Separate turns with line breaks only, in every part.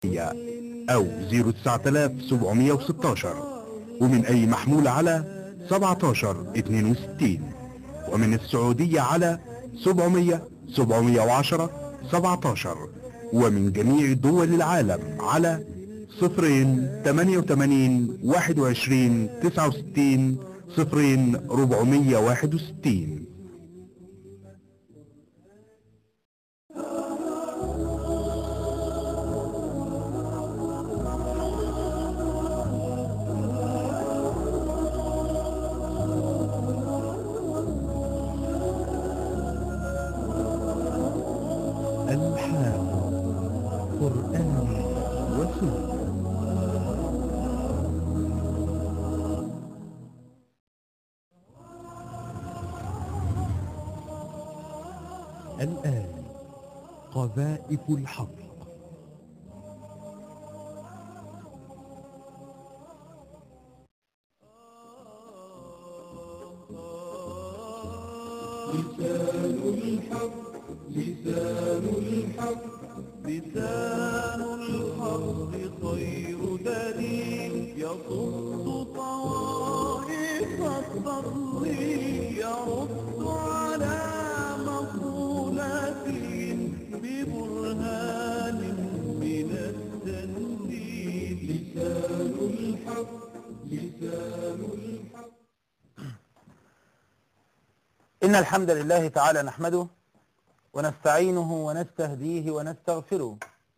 أو 09716، ومن أي محمول على 1762، ومن السعودية على 700 710 17، ومن جميع دول العالم على 088 21 69 0461. ألحان قرآن وسنة. الآن قذائف الحق.
لسان الحق لسان الحق لسان الحق خير دليل يصد طوائف التضليل يرد على مقولاتهم ببرهان من التنزيل. لسان الحق لسان الحق.
إن الحمد لله تعالى نحمده ونستعينه ونستهديه ونستغفره،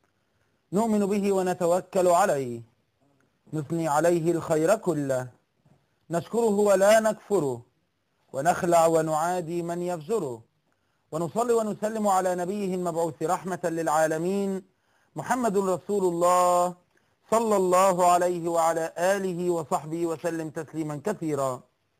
نؤمن به ونتوكل عليه، نثني عليه الخير كله، نشكره ولا نكفره، ونخلع ونعادي من يفجره، ونصلي ونسلم على نبيه المبعوث رحمة للعالمين محمد رسول الله صلى الله عليه وعلى آله وصحبه وسلم تسليما كثيرا.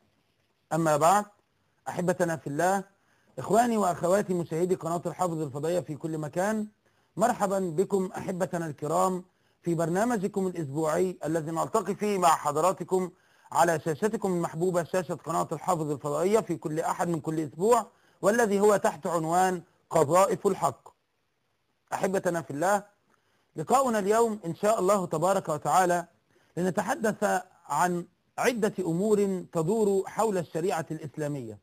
أما بعد، أحبتنا في الله، إخواني وأخواتي مشاهدي قناة الحافظ الفضائية في كل مكان، مرحبا بكم أحبتنا الكرام في برنامجكم الأسبوعي الذي نلتقي فيه مع حضراتكم على شاشتكم المحبوبة، شاشة قناة الحافظ الفضائية، في كل أحد من كل أسبوع، والذي هو تحت عنوان قذائف الحق. أحبتنا في الله، لقاؤنا اليوم إن شاء الله تبارك وتعالى لنتحدث عن عدة أمور تدور حول الشريعة الإسلامية،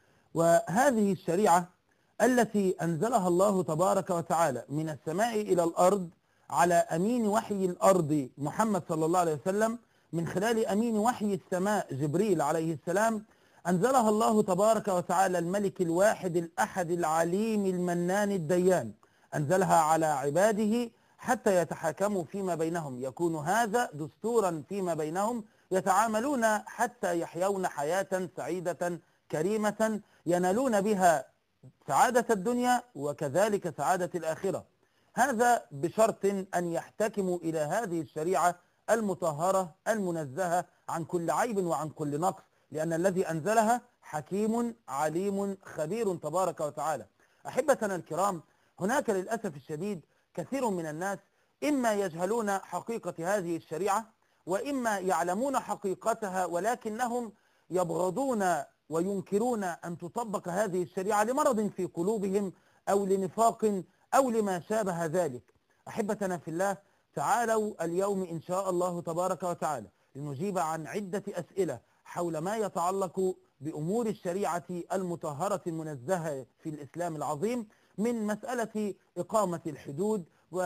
وهذه الشريعة التي أنزلها الله تبارك وتعالى من السماء إلى الأرض على أمين وحي الأرض محمد صلى الله عليه وسلم، من خلال أمين وحي السماء جبريل عليه السلام، أنزلها الله تبارك وتعالى الملك الواحد الأحد العليم المنان الديان، أنزلها على عباده حتى يتحاكموا فيما بينهم، يكون هذا دستورا فيما بينهم، يتعاملون حتى يحيون حياة سعيدة كريمة ينالون بها سعادة الدنيا وكذلك سعادة الآخرة. هذا بشرط أن يحتكموا إلى هذه الشريعة المطهرة المنزهة عن كل عيب وعن كل نقص، لأن الذي أنزلها حكيم عليم خبير تبارك وتعالى. أحبتنا الكرام، هناك للأسف الشديد كثير من الناس إما يجهلون حقيقة هذه الشريعة، وإما يعلمون حقيقتها ولكنهم يبغضون وينكرون أن تطبق هذه الشريعة لمرض في قلوبهم أو لنفاق أو لما شابه ذلك. أحبتنا في الله، تعالوا اليوم إن شاء الله تبارك وتعالى لنجيب عن عدة أسئلة حول ما يتعلق بأمور الشريعة المطهرة المنزهة في الإسلام العظيم، من مسألة إقامة الحدود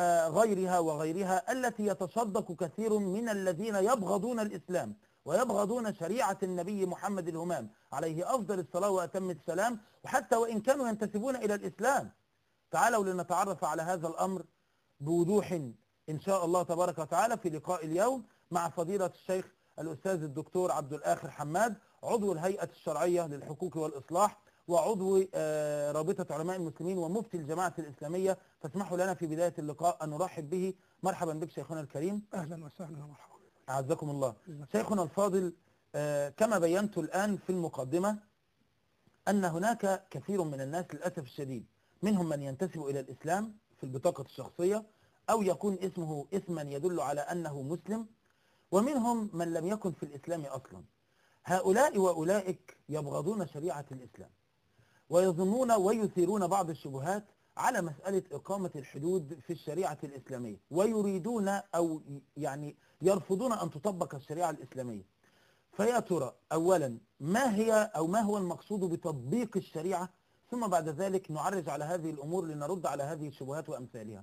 وغيرها التي يتصدق كثير من الذين يبغضون الإسلام ويبغضون شريعة النبي محمد الهمام عليه أفضل الصلاة وأتم السلام، وحتى وإن كانوا ينتسبون إلى الإسلام. تعالوا لنتعرف على هذا الأمر بوضوح إن شاء الله تبارك وتعالى في لقاء اليوم مع فضيلة الشيخ الأستاذ الدكتور عبد الآخر حماد، عضو الهيئة الشرعية للحقوق والإصلاح وعضو رابطة علماء المسلمين ومفتي الجماعة الإسلامية. فاسمحوا لنا في بداية اللقاء أن نرحب به. مرحبا بك شيخنا الكريم.
أهلا وسهلا ومرحبا.
أعزكم الله. شيخنا الفاضل، كما بينت الآن في المقدمة أن هناك كثير من الناس للأسف الشديد، منهم من ينتسب إلى الإسلام في البطاقة الشخصية أو يكون اسمه اسما يدل على أنه مسلم، ومنهم من لم يكن في الإسلام أصلا. هؤلاء وأولئك يبغضون شريعة الإسلام ويظنون ويثيرون بعض الشبهات على مسألة إقامة الحدود في الشريعة الإسلامية، ويريدون أو يعني يرفضون أن تطبق الشريعة الإسلامية. فيا ترى أولا ما هي أو ما هو المقصود بتطبيق الشريعة، ثم بعد ذلك نعرج على هذه الأمور لنرد على هذه الشبهات وأمثالها.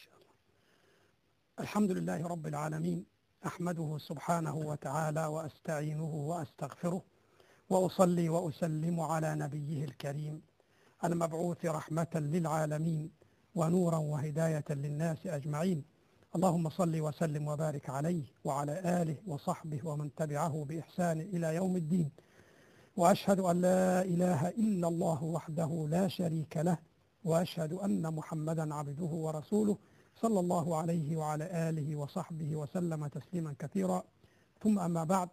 الحمد لله رب العالمين، أحمده سبحانه وتعالى وأستعينه وأستغفره، وأصلي وأسلم على نبيه الكريم المبعوث رحمة للعالمين ونورا وهداية للناس أجمعين. اللهم صل وسلم وبارك عليه وعلى آله وصحبه ومن تبعه بإحسان إلى يوم الدين. وأشهد أن لا إله إلا الله وحده لا شريك له، وأشهد أن محمدا عبده ورسوله صلى الله عليه وعلى آله وصحبه وسلم تسليما كثيرا. ثم أما بعد،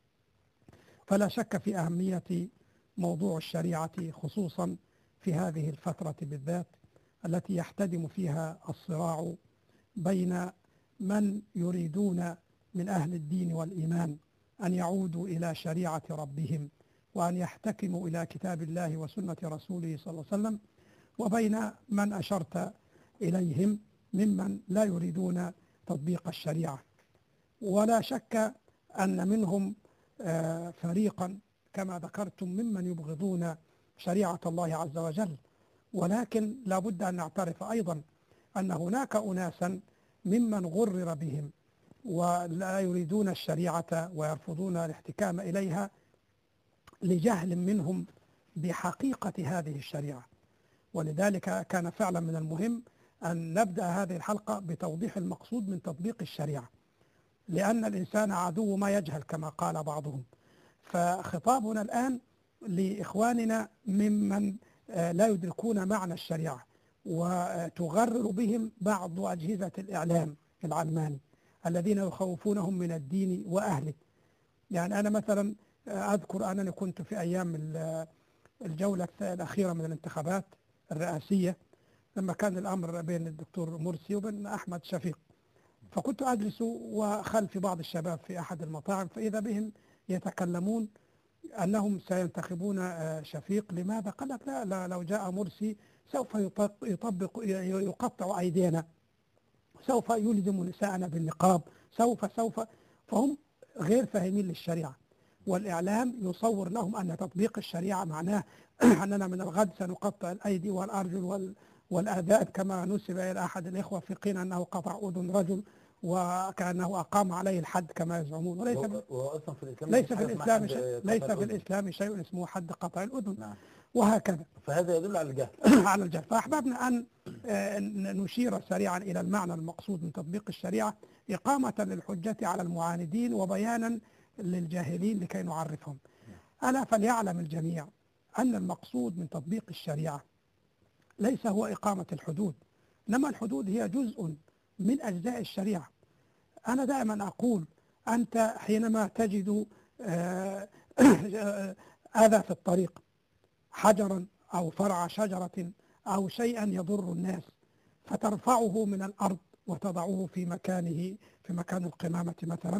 فلا شك في أهمية موضوع الشريعة خصوصا في هذه الفترة بالذات التي يحتدم فيها الصراع بين من يريدون من أهل الدين والإيمان أن يعودوا إلى شريعة ربهم وأن يحتكموا إلى كتاب الله وسنة رسوله صلى الله عليه وسلم، وبين من أشرت إليهم ممن لا يريدون تطبيق الشريعة. ولا شك أن منهم فريقا كما ذكرتم ممن يبغضون شريعة الله عز وجل، ولكن لا بد أن نعترف أيضا أن هناك أناسا ممن غرر بهم ولا يريدون الشريعة ويرفضون الاحتكام إليها لجهل منهم بحقيقة هذه الشريعة. ولذلك كان فعلا من المهم أن نبدأ هذه الحلقة بتوضيح المقصود من تطبيق الشريعة، لأن الإنسان عدو ما يجهل كما قال بعضهم. فخطابنا الآن لإخواننا ممن لا يدركون معنى الشريعة وتغرر بهم بعض أجهزة الإعلام العلماني الذين يخوفونهم من الدين وأهله. يعني أنا مثلا أذكر أنني كنت في أيام الجولة الأخيرة من الانتخابات الرئاسية لما كان الأمر بين الدكتور مرسي وبين أحمد شفيق، فكنت أجلس وخلف بعض الشباب في أحد المطاعم، فإذا بهم يتكلمون أنهم سينتخبون شفيق. لماذا؟ قال لك لا لو جاء مرسي سوف يقطع أيدينا، سوف يلزم نساءنا بالنقاب، سوف فهم غير فاهمين للشريعة. والإعلام يصور لهم أن تطبيق الشريعة معناه أننا من الغد سنقطع الأيدي والأرجل والآذان، كما نسب إلى أحد الإخوة في قيل أنه قطع أذن رجل وكأنه أقام عليه الحد كما يزعمون. وليس في الإسلام شيء اسمه حد قطع الأذن.
نعم.
وهكذا.
فهذا يدل على الجهل.
على الجهل. فأحببنا أن نشير سريعا إلى المعنى المقصود من تطبيق الشريعة إقامة للحجة على المعاندين وبيانا للجاهلين لكي نعرفهم. ألا فليعلم الجميع أن المقصود من تطبيق الشريعة ليس هو إقامة الحدود، إنما الحدود هي جزء من أجزاء الشريعة. أنا دائما أقول أنت حينما تجد أذى في الطريق، حجرا أو فرع شجرة أو شيئا يضر الناس، فترفعه من الأرض وتضعه في مكانه في مكان القمامة مثلا،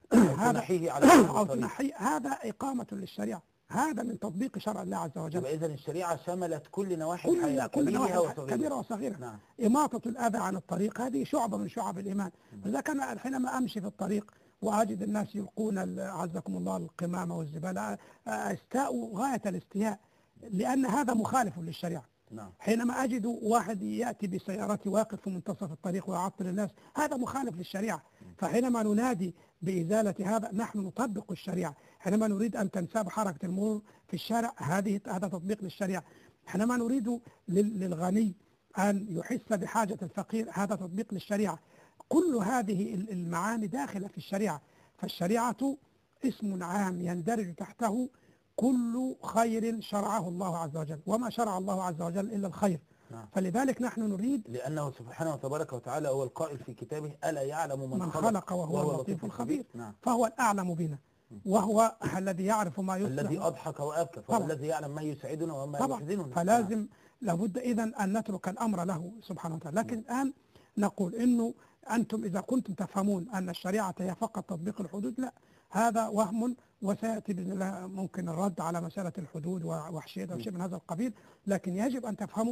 هذا إقامة للشريعة، هذا من تطبيق شرع الله عز وجل.
إذا الشريعة شملت كل نواحي الحياة
كبيرة وصغيرة. نعم. إماطة الأذى عن الطريق هذه شعبة من شعب الإيمان. إذا كان حينما أمشي في الطريق وأجد الناس يلقون عزكم الله القمامة والزبالة، استاء غاية الاستياء، لأن هذا مخالف للشريعة.
نعم.
حينما أجد واحد يأتي بسيارته واقف في منتصف الطريق ويعطل الناس، هذا مخالف للشريعة. فحينما ننادي بإزالة هذا نحن نطبق الشريعة. حينما نريد أن تنساب حركة المرور في الشارع هذا تطبيق للشريعة. حينما نريد للغني أن يحس بحاجة الفقير هذا تطبيق للشريعة. كل هذه المعاني داخلة في الشريعة. فالشريعة اسم عام يندرج تحته كل خير شرعه الله عز وجل، وما شرع الله عز وجل إلا الخير.
نعم.
فلذلك نحن نريد،
لأنه سبحانه وتبارك وتعالى هو القائل في كتابه ألا يعلم من
خلق وهو اللطيف الخبير.
نعم.
فهو الأعلم بنا وهو الذي يعرف ما يصلح،
الذي أضحك وأبكى، فهو الذي يعلم ما يسعدنا وما يحزننا.
فلازم لابد إذن أن نترك الأمر له سبحانه وتعالى. لكن الآن نقول إنه أنتم إذا كنتم تفهمون أن الشريعة هي فقط تطبيق الحدود، لا، هذا وهم، وسيأتي بإذن الله ممكن الرد على مسألة الحدود ووحشية أو شيء من هذا القبيل. لكن يجب أن تفهموا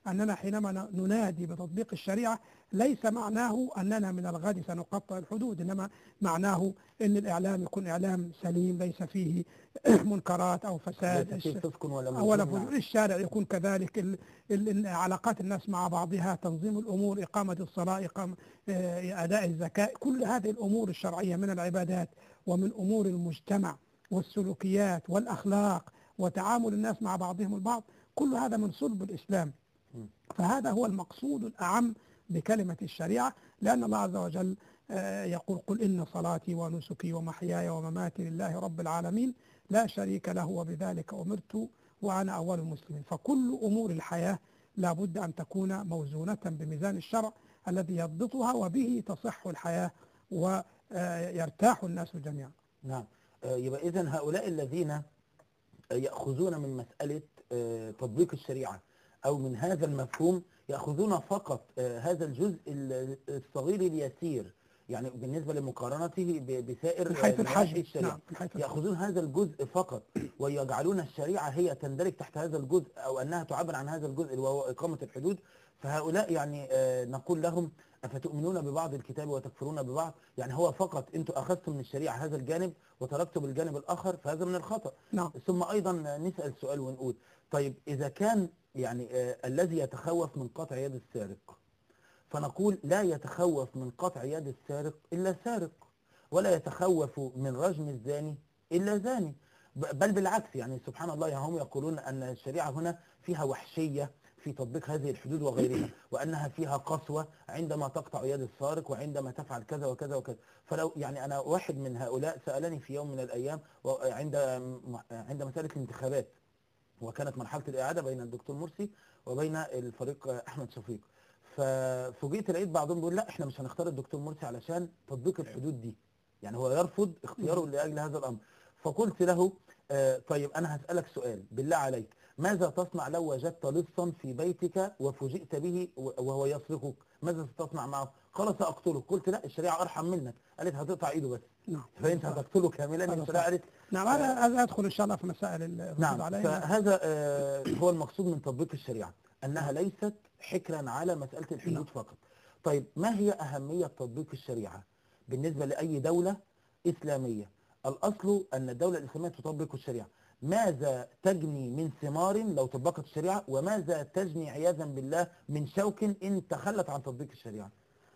أننا حينما ننادي بتطبيق الشريعة ليس معناه أننا من الغد سنقطع الحدود، إنما معناه أن الإعلام يكون إعلام سليم ليس فيه منكرات أو فساد،
ليس فيه فسق ولا
ولا
مجرم.
فجور. الشارع يكون كذلك، علاقات الناس مع بعضها، تنظيم الأمور، إقامة الصلاة، أداء الزكاة، كل هذه الأمور الشرعية من العبادات ومن أمور المجتمع والسلوكيات والأخلاق وتعامل الناس مع بعضهم البعض، كل هذا من صلب الإسلام. فهذا هو المقصود الأعم بكلمة الشريعة، لأن الله عز وجل يقول: قل إن صلاتي ونسكي ومحياي ومماتي لله رب العالمين لا شريك له وبذلك أمرت وأنا أول المسلمين. فكل أمور الحياة لا بد أن تكون موزونة بميزان الشرع الذي يضبطها، وبه تصح الحياة ويرتاح الناس جميعا.
نعم. يبقى إذن هؤلاء الذين يأخذون من مسألة تطبيق الشريعة أو من هذا المفهوم يأخذون فقط هذا الجزء الصغير اليسير، يعني بالنسبة لمقارنته بسائر
من حيث الحجم.
الشريعة.
نعم.
يأخذون هذا الجزء فقط ويجعلون الشريعة هي تندرج تحت هذا الجزء، أو أنها تعبر عن هذا الجزء وهو إقامة الحدود. فهؤلاء يعني نقول لهم: أفتؤمنون ببعض الكتاب وتكفرون ببعض؟ يعني هو فقط أنتم أخذتم من الشريعة هذا الجانب وتركتم الجانب الآخر، فهذا من الخطأ.
نعم.
ثم أيضا نسأل سؤال ونقول: طيب إذا كان يعني الذي يتخوف من قطع يد السارق، فنقول: لا يتخوف من قطع يد السارق إلا سارق، ولا يتخوف من رجم الزاني إلا زاني، بل بالعكس. يعني سبحان الله، يعني هم يقولون أن الشريعة هنا فيها وحشية في تطبيق هذه الحدود وغيرها، وأنها فيها قسوة عندما تقطع يد السارق وعندما تفعل كذا وكذا وكذا. فلو يعني أنا واحد من هؤلاء سألني في يوم من الأيام عند مسألة الانتخابات، وكانت مرحلة الإعادة بين الدكتور مرسي وبين الفريق أحمد شفيق، ففوجئت لقيت بعضهم بيقول: لا، احنا مش هنختار الدكتور مرسي علشان تطبيق الحدود دي، يعني هو يرفض اختياره لأجل هذا الأمر. فقلت له: طيب أنا هسألك سؤال بالله عليك، ماذا تصنع لو وجدت لصا في بيتك وفوجئت به وهو يصرخك؟ ماذا ستصنع معه؟ قال: سأقتله. قلت: لا، الشريعة أرحم منك. قالت: هتقطع إيده بس.
نعم.
فأنت هتقتله كاملا. الشريعة قالت:
نعم. هذا يدخل إن شاء الله في مسائل الردود
نعم.
عليها.
فهذا هو المقصود من تطبيق الشريعة، أنها ليست حكرا على مسألة الحدود
نعم.
فقط. طيب ما هي أهمية تطبيق الشريعة بالنسبة لأي دولة إسلامية؟ الأصل أن الدولة الإسلامية تطبق الشريعة. ماذا تجني من ثمار لو طبقت الشريعة، وماذا تجني عياذا بالله من شوك إن تخلت عن تطبيق الشريعة؟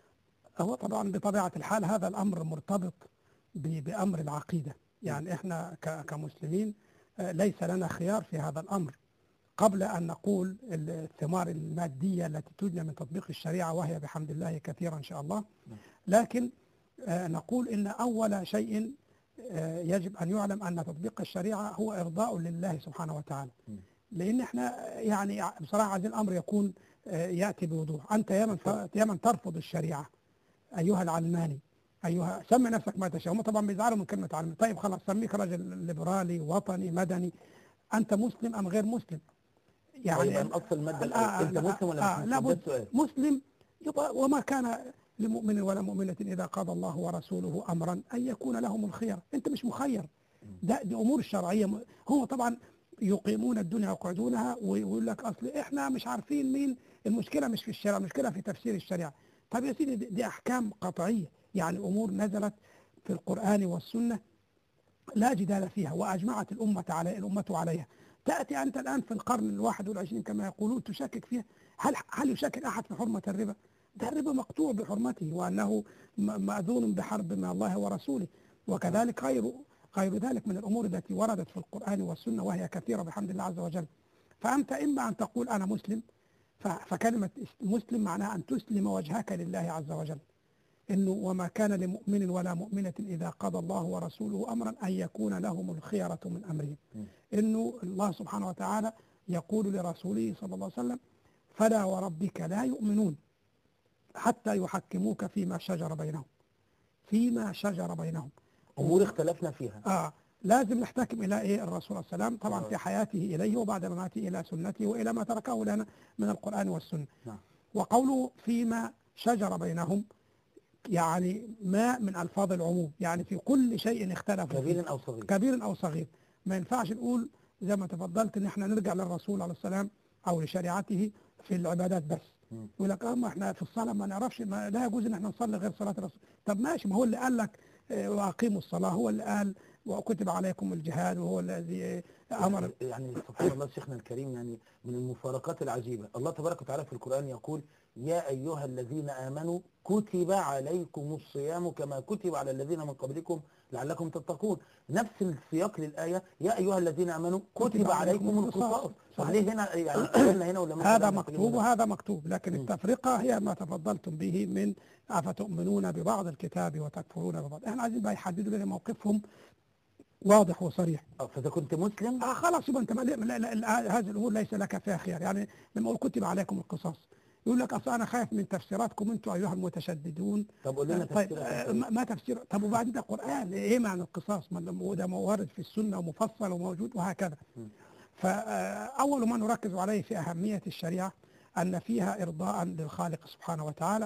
هو طبعا بطبيعة الحال هذا الأمر مرتبط بأمر العقيدة. يعني إحنا كمسلمين ليس لنا خيار في هذا الأمر، قبل أن نقول الثمار المادية التي تجنى من تطبيق الشريعة، وهي بحمد الله كثيرا إن شاء الله. لكن نقول إن أول شيء يجب أن يعلم أن تطبيق الشريعة هو إرضاء لله سبحانه وتعالى. لأن إحنا يعني بصراحة عايزين الأمر يكون يأتي بوضوح. أنت يا من ترفض الشريعة أيها العلماني، أيها سمي نفسك ما تشاء. هم طبعا بيزعلوا من كلمة علماني. طيب خلاص، سميك رجل ليبرالي وطني مدني، أنت مسلم أم غير مسلم؟
يعني طيب أصل المادة أنت مسلم ولا مش مسلم؟ ده السؤال.
مسلم يبقى: وما كان لمؤمن ولا مؤمنة إذا قضى الله ورسوله أمرا أن يكون لهم الخير. أنت مش مخير، دي أمور شرعية. هم طبعا يقيمون الدنيا ويقعدونها ويقول لك: أصل إحنا مش عارفين مين. المشكلة مش في الشريعة، المشكلة في تفسير الشريعة. طب يا سيدي، دي أحكام قطعية، يعني أمور نزلت في القرآن والسنة لا جدال فيها، وأجمعت الأمة عليها. تأتي أنت الآن في القرن 21 كما يقولون تشكك فيها. هل يشكك أحد في حرمة الربا؟ ده الربا مقطوع بحرمته، وأنه مأذون بحرب من الله ورسوله. وكذلك غير ذلك من الأمور التي وردت في القرآن والسنة، وهي كثيرة بحمد الله عز وجل. فأنت إما أن تقول أنا مسلم، فكلمة مسلم معناها أن تسلم وجهك لله عز وجل، إنه وما كان لمؤمن ولا مؤمنة إذا قضى الله ورسوله أمرا أن يكون لهم الخيرة من أمرهم. إنه الله سبحانه وتعالى يقول لرسوله صلى الله عليه وسلم: فلا وربك لا يؤمنون حتى يحكموك فيما شجر بينهم.
أمور اختلفنا فيها.
لازم نحتكم إلى إيه؟ الرسول صلى الله عليه وسلم طبعا في حياته إليه، وبعد مماته إلى سنته وإلى ما تركه لنا من القرآن والسنة. وقوله فيما شجر بينهم يعني ما من ألفاظ العموم، يعني في كل شيء اختلف كبير أو صغير. ما ينفعش نقول زي ما تفضلت إن احنا نرجع للرسول عليه السلام أو لشريعته في العبادات بس. يقول لك ما احنا في الصلاة ما نعرفش، ما لا يجوز ان احنا نصلي غير صلاة الرسول. طب ماشي، ما هو اللي قال لك وأقيموا الصلاة، هو اللي قال وكتب عليكم الجهاد، وهو الذي أمر.
يعني سبحان الله شيخنا الكريم، يعني من المفارقات العجيبة الله تبارك وتعالى في القرآن يقول يا أيها الذين آمنوا كتب عليكم الصيام كما كتب على الذين من قبلكم لعلكم تتقون. نفس السياق للآية يا أيها الذين آمنوا كتب عليكم القصاص. طب ليه هنا يعني قلنا هنا ولا
هذا مكتوب وهذا مكتوب، لكن التفرقة هي ما تفضلتم به من أفتؤمنون ببعض الكتاب وتكفرون ببعض. احنا عايزين بقى يحددوا لنا موقفهم واضح وصريح.
فإذا كنت مسلم
خلاص يبقى انت هذه الامور ليس لك فيها خيار. يعني لما اقول كتب عليكم القصاص يقول لك اصل انا خايف من تفسيراتكم انتم ايها المتشددون.
طب قول لنا
طيب
تفسير
ما تفسير؟ طب وبعدين ده قران، ايه معنى القصاص؟ ما ده وارد في السنه ومفصل وموجود وهكذا. فاول ما نركز عليه في اهميه الشريعه ان فيها ارضاء للخالق سبحانه وتعالى،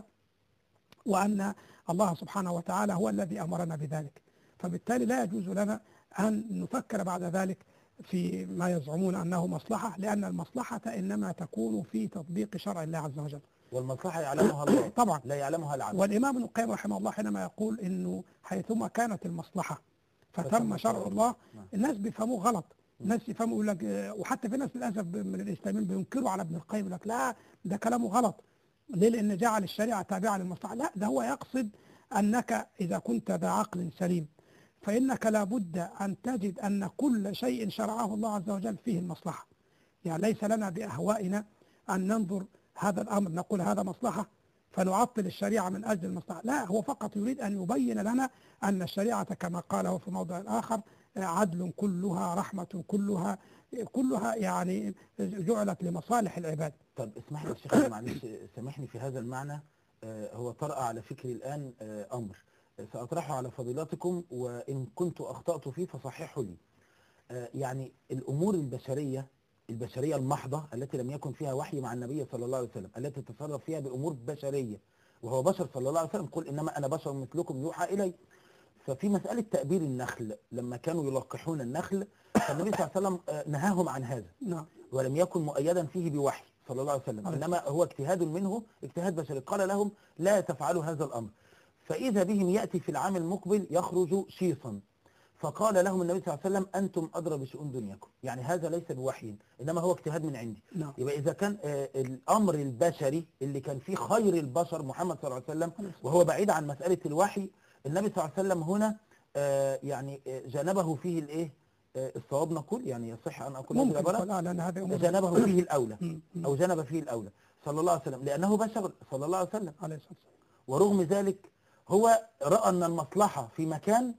وان الله سبحانه وتعالى هو الذي امرنا بذلك. فبالتالي لا يجوز لنا أن نفكر بعد ذلك في ما يزعمون أنه مصلحة، لأن المصلحة إنما تكون في تطبيق شرع الله عز وجل،
والمصلحة يعلمها الله
طبعا
لا يعلمها العبد.
والإمام ابن القيم رحمه الله حينما يقول إنه حيثما كانت المصلحة فتم شرع الله، الناس بيفهموه غلط. الناس يفهموا يقول لك، وحتى في ناس للأسف من الإسلاميين بينكروا على ابن القيم، يقول لك لا ده كلامه غلط. ليه؟ لأن جعل الشريعة تابعة للمصلحة. لا، ده هو يقصد أنك إذا كنت ذا عقل سليم فإنك لابد أن تجد أن كل شيء شرعه الله عز وجل فيه المصلحة. يعني ليس لنا بأهوائنا أن ننظر هذا الأمر نقول هذا مصلحة فنعطل الشريعة من أجل المصلحة. لا، هو فقط يريد أن يبين لنا أن الشريعة كما قاله في موضع آخر عدل كلها رحمة كلها يعني جعلت لمصالح العباد.
طب اسمح لي يا شيخ معلش سامحني في هذا المعنى. هو طرأ على فكري الآن أمر سأطرحه على فضيلتكم، وإن كنت أخطأت فيه فصححوا لي. يعني الأمور البشرية المحضة التي لم يكن فيها وحي مع النبي صلى الله عليه وسلم، التي تتصرف فيها بأمور بشرية وهو بشر صلى الله عليه وسلم، قل إنما أنا بشر مثلكم يوحى إلي. ففي مسألة تأبير النخل لما كانوا يلقحون النخل فالنبي صلى الله عليه وسلم نهاهم عن هذا، ولم يكن مؤيدا فيه بوحي صلى الله عليه وسلم، إنما هو اجتهاد منه، اجتهاد بشري. قال لهم لا تفعلوا هذا الأمر، فإذا بهم يأتي في العام المقبل يخرج شيصا، فقال لهم النبي صلى الله عليه وسلم أنتم أدرى بشؤون دنياكم. يعني هذا ليس بوحي إنما هو اجتهاد من عندي. يبقى إذا كان الأمر البشري اللي كان فيه خير البشر محمد صلى الله عليه وسلم وهو بعيد عن مسألة الوحي، النبي صلى الله عليه وسلم هنا يعني جانبه فيه الإيه الصواب نقول، يعني يصح أن أقول جانبه فيه الأولى أو جانب فيه الأولى صلى الله عليه وسلم، لأنه بشر صلى الله عليه وسلم. ورغم ذلك هو رأى أن المصلحة في مكان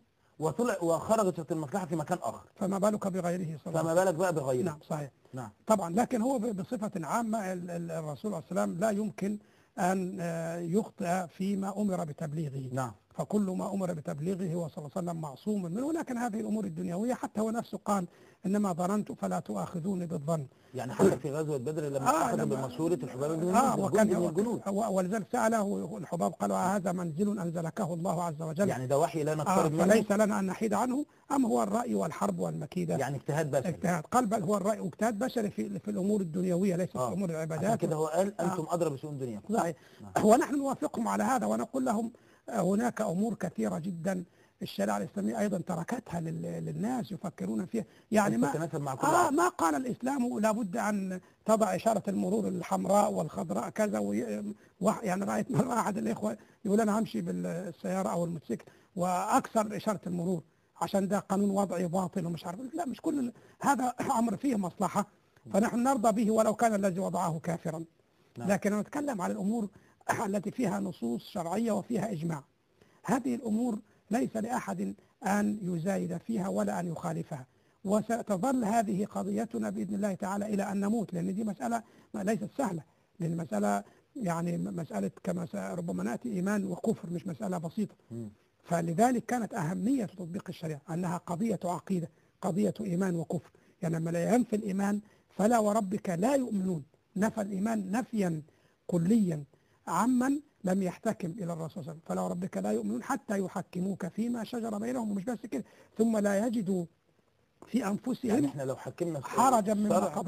وخرجت المصلحة في مكان آخر،
فما بالك بغيره صلى الله عليه وسلم.
فما بالك بقى بغيره.
نعم صحيح.
نعم
طبعا، لكن هو بصفة عامة الرسول عليه السلام لا يمكن أن يخطئ فيما أمر بتبليغه.
نعم.
فكل ما أمر بتبليغه هو صلى الله عليه وسلم معصوم منه، لكن هذه الأمور الدنيوية حتى هو نفسه قال إنما ظننت فلا تؤاخذوني بالظن.
يعني حتى في غزوة بدر لما أخذ بمشورة الحباب بن الجنود
ولذلك سأله الحباب قال هذا منزل أنزلكه الله عز وجل،
يعني ده وحي لا نقترب منه،
فليس لنا أن نحيد عنه، أم هو الرأي والحرب والمكيدة؟
يعني اجتهاد بشري.
اجتهاد، قال بل هو الرأي واجتهاد بشري في الأمور الدنيوية ليس في أمور العبادات.
كده هو قال أنتم أدرى بشؤون دنياكم.
صحيح. ونحن نوافقهم على هذا ونقول لهم هناك أمور كثيرة جدا الشريعة الإسلامية أيضا تركتها للناس يفكرون فيها. يعني ما قال الإسلام لابد أن تضع إشارة المرور الحمراء والخضراء كذا يعني رأيت مرة أحد الإخوة يقول أنا همشي بالسيارة أو الموتوسيكل وأكسر إشارة المرور عشان ده قانون وضعي باطل ومش عارف. لا، مش كل هذا أمر فيه مصلحة فنحن نرضى به ولو كان الذي وضعه كافرا. لكن نتكلم على الأمور التي فيها نصوص شرعية وفيها إجماع. هذه الأمور ليس لأحد أن يزايد فيها ولا أن يخالفها، وستظل هذه قضيتنا بإذن الله تعالى إلى أن نموت، لأن دي مسألة ليست سهلة، لأن مسألة يعني مسألة كما ربما نأتي إيمان وكفر، مش مسألة بسيطة. فلذلك كانت أهمية تطبيق الشريعة أنها قضية عقيدة، قضية إيمان وكفر. يعني لما لا ينفي الإيمان فلا وربك لا يؤمنون، نفى الإيمان نفيا كليا عمن لم يحتكم إلى الرسول صلى الله عليه وسلم، فلا وربك لا يؤمنون حتى يحكموك فيما شجر بينهم، ومش بس كده ثم لا يجدوا في أنفسهم
يعني احنا لو حكمنا
حرجا مما قضيت.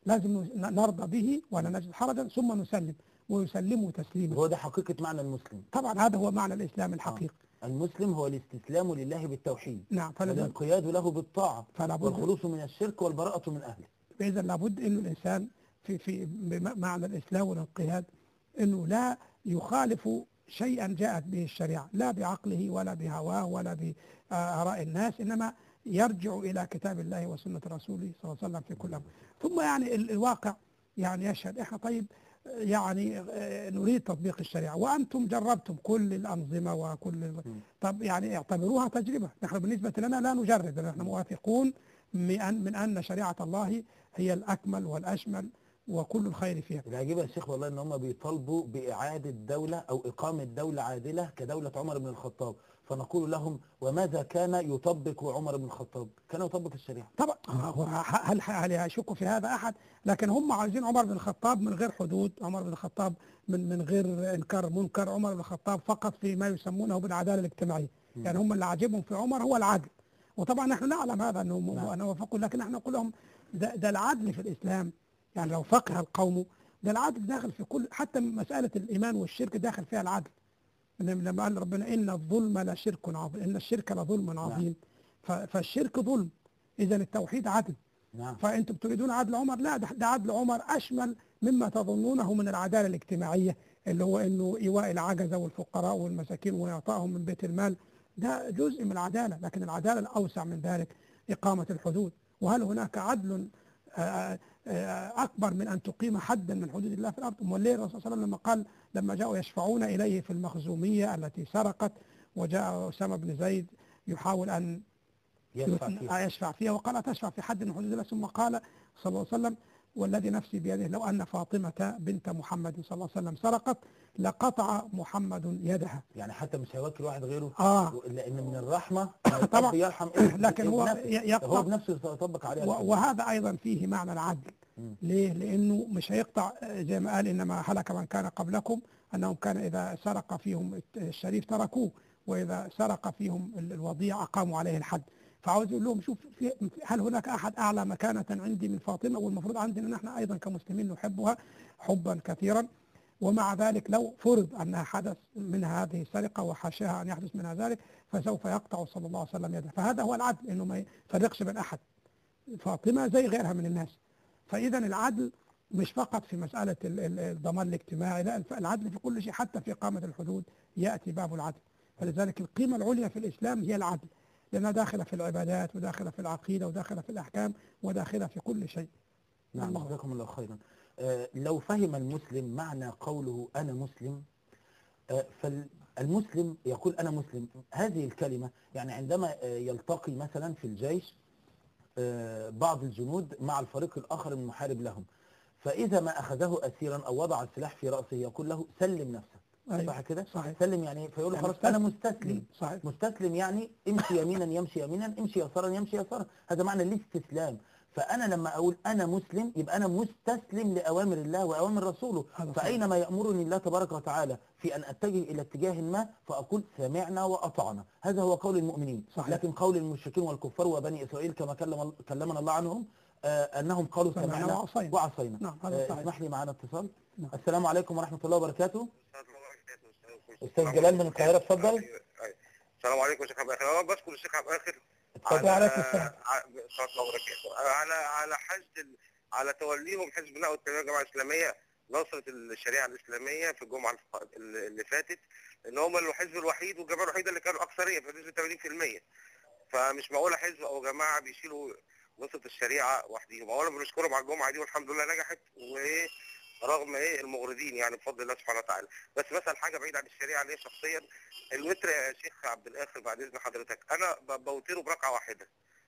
لازم نرضى به ولا نجد حرجا ثم نسلم ويسلموا تسليما.
هو ده حقيقة معنى المسلم.
طبعا هذا هو معنى الإسلام الحقيقي.
المسلم هو الاستسلام لله بالتوحيد،
نعم.
والانقياد له بالطاعة،
فلا بد
والخلوص من الشرك والبراءة من أهله.
إذا لابد أن الإنسان في معنى الإسلام والانقياد أنه لا يخالف شيئا جاءت به الشريعة، لا بعقله ولا بهواه ولا بآراء الناس، إنما يرجع إلى كتاب الله وسنة رسوله صلى الله عليه وسلم في كل أمر. ثم يعني الواقع يعني يشهد. إحنا طيب يعني نريد تطبيق الشريعة وأنتم جربتم كل الأنظمة وكل طب يعني اعتبروها تجربة. نحن بالنسبة لنا لا نجرب، نحن موافقون من أن شريعة الله هي الأكمل والأشمل وكل الخير فيها.
العجيب يا شيخ والله ان هم بيطالبوا باعاده دوله او اقامه دوله عادله كدوله عمر بن الخطاب، فنقول لهم وماذا كان يطبق عمر بن الخطاب؟ كان يطبق الشريعه.
طبعا هل يشك في هذا احد؟ لكن هم عايزين عمر بن الخطاب من غير حدود، عمر بن الخطاب من غير انكار منكر، عمر بن الخطاب فقط في ما يسمونه بالعداله الاجتماعيه. يعني هم اللي عاجبهم في عمر هو العدل، وطبعا نحن نعلم هذا انه وافقوا، لكن نحن نقول لهم ده العدل في الاسلام. يعني لو فقه القوم ده العدل داخل في كل، حتى مسألة الإيمان والشرك داخل فيها العدل. لما قال ربنا إن الظلم لشرك عظيم، إن الشرك لظلم عظيم. فالشرك ظلم، إذا التوحيد عدل. فأنتم تريدون عدل عمر؟ لا، ده عدل عمر أشمل مما تظنونه من العدالة الاجتماعية، اللي هو إنه إيواء العجزة والفقراء والمساكين وإعطائهم من بيت المال، ده جزء من العدالة. لكن العدالة الأوسع من ذلك إقامة الحدود. وهل هناك عدل أكبر من أن تقيم حدا من حدود الله في الأرض؟ وليه الرسول صلى الله عليه وسلم لما قال لما جاءوا يشفعون إليه في المخزومية التي سرقت، وجاء أسامة بن زيد يحاول أن يشفع فيها، وقال أتشفع في حد من حدود الله؟ ثم قال صلى الله عليه وسلم والذي نفسي بيده لو أن فاطمة بنت محمد صلى الله عليه وسلم سرقت لقطع محمد يدها.
يعني حتى مش هيوكل واحد غيره، لأن من الرحمة
طبعا
يرحم
لكن
هو بنفسه يطبق عليه.
وهذا أيضا فيه معنى العدل. ليه؟ لأنه مش هيقطع زي ما قال إنما هلك من كان قبلكم أنهم كان إذا سرق فيهم الشريف تركوه، وإذا سرق فيهم الوضيع أقاموا عليه الحد. فعاوز يقول لهم شوف هل هناك أحد أعلى مكانة عندي من فاطمة؟ والمفروض عندنا نحن أيضا كمسلمين نحبها حبا كثيرا، ومع ذلك لو فرض أنها حدث منها هذه السرقة وحاشاها أن يحدث منها ذلك فسوف يقطع صلى الله عليه وسلم يده. فهذا هو العدل، إنه ما يفرقش بين أحد. فاطمة زي غيرها من الناس. فإذا العدل مش فقط في مسألة الضمان الاجتماعي، لا، العدل في كل شيء، حتى في إقامة الحدود يأتي باب العدل. فلذلك القيمة العليا في الإسلام هي العدل، لأنها داخلة في العبادات وداخلة في العقيدة وداخلة في الأحكام وداخلة في كل شيء.
نعم، جزاكم الله خيرا. لو فهم المسلم معنى قوله أنا مسلم، فالمسلم يقول أنا مسلم، هذه الكلمة يعني عندما يلتقي مثلا في الجيش بعض الجنود مع الفريق الآخر المحارب لهم، فإذا ما أخذه أسيرا أو وضع السلاح في رأسه يقول له سلم نفسك. صح كده؟ سلم يعني فيقول له خلاص أنا مستسلم.
صحيح.
مستسلم يعني امشي يمينا يمشي يمينا، امشي يسارا يمشي يسارا، هذا معنى الاستسلام. فأنا لما أقول أنا مسلم يبقى أنا مستسلم لأوامر الله وأوامر رسوله. فأينما يأمرني الله تبارك وتعالى في أن أتجه إلى اتجاه ما فأقول سمعنا وأطعنا، هذا هو قول المؤمنين.
صحيح.
لكن قول المشركين والكفار وبني إسرائيل كما كلمنا الله عنهم أنهم قالوا سمعنا وعصينا.
نعم.
اسمح لي معنا اتصال. نعم. السلام عليكم ورحمة الله وبركاته. أستاذ جلال من القاهرة، اتفضل.
السلام عليكم يا شيخ عبد الآخر. أنا بشكر الشيخ عبد الآخر على حشد على توليهم حزب النقد والتنمية الجماعة الإسلامية نصرة الشريعة الإسلامية في الجمعة اللي فاتت، إن هم الحزب الوحيد والجماعة الوحيدة اللي كانوا أكثرية في نسبة 80%. فمش معقولة حزب أو جماعة بيشيلوا نصرة الشريعة وحديهم. أولا بنشكرهم على الجمعة دي والحمد لله نجحت، وإيه رغم المغرضين يعني بفضل الله سبحانه وتعالى. بس مثلا حاجة بعيدة عن الشريعة اللي هي شخصيا، الوتر يا شيخ عبد الآخر بعد إذن حضرتك، أنا بوتره بركعة واحدة،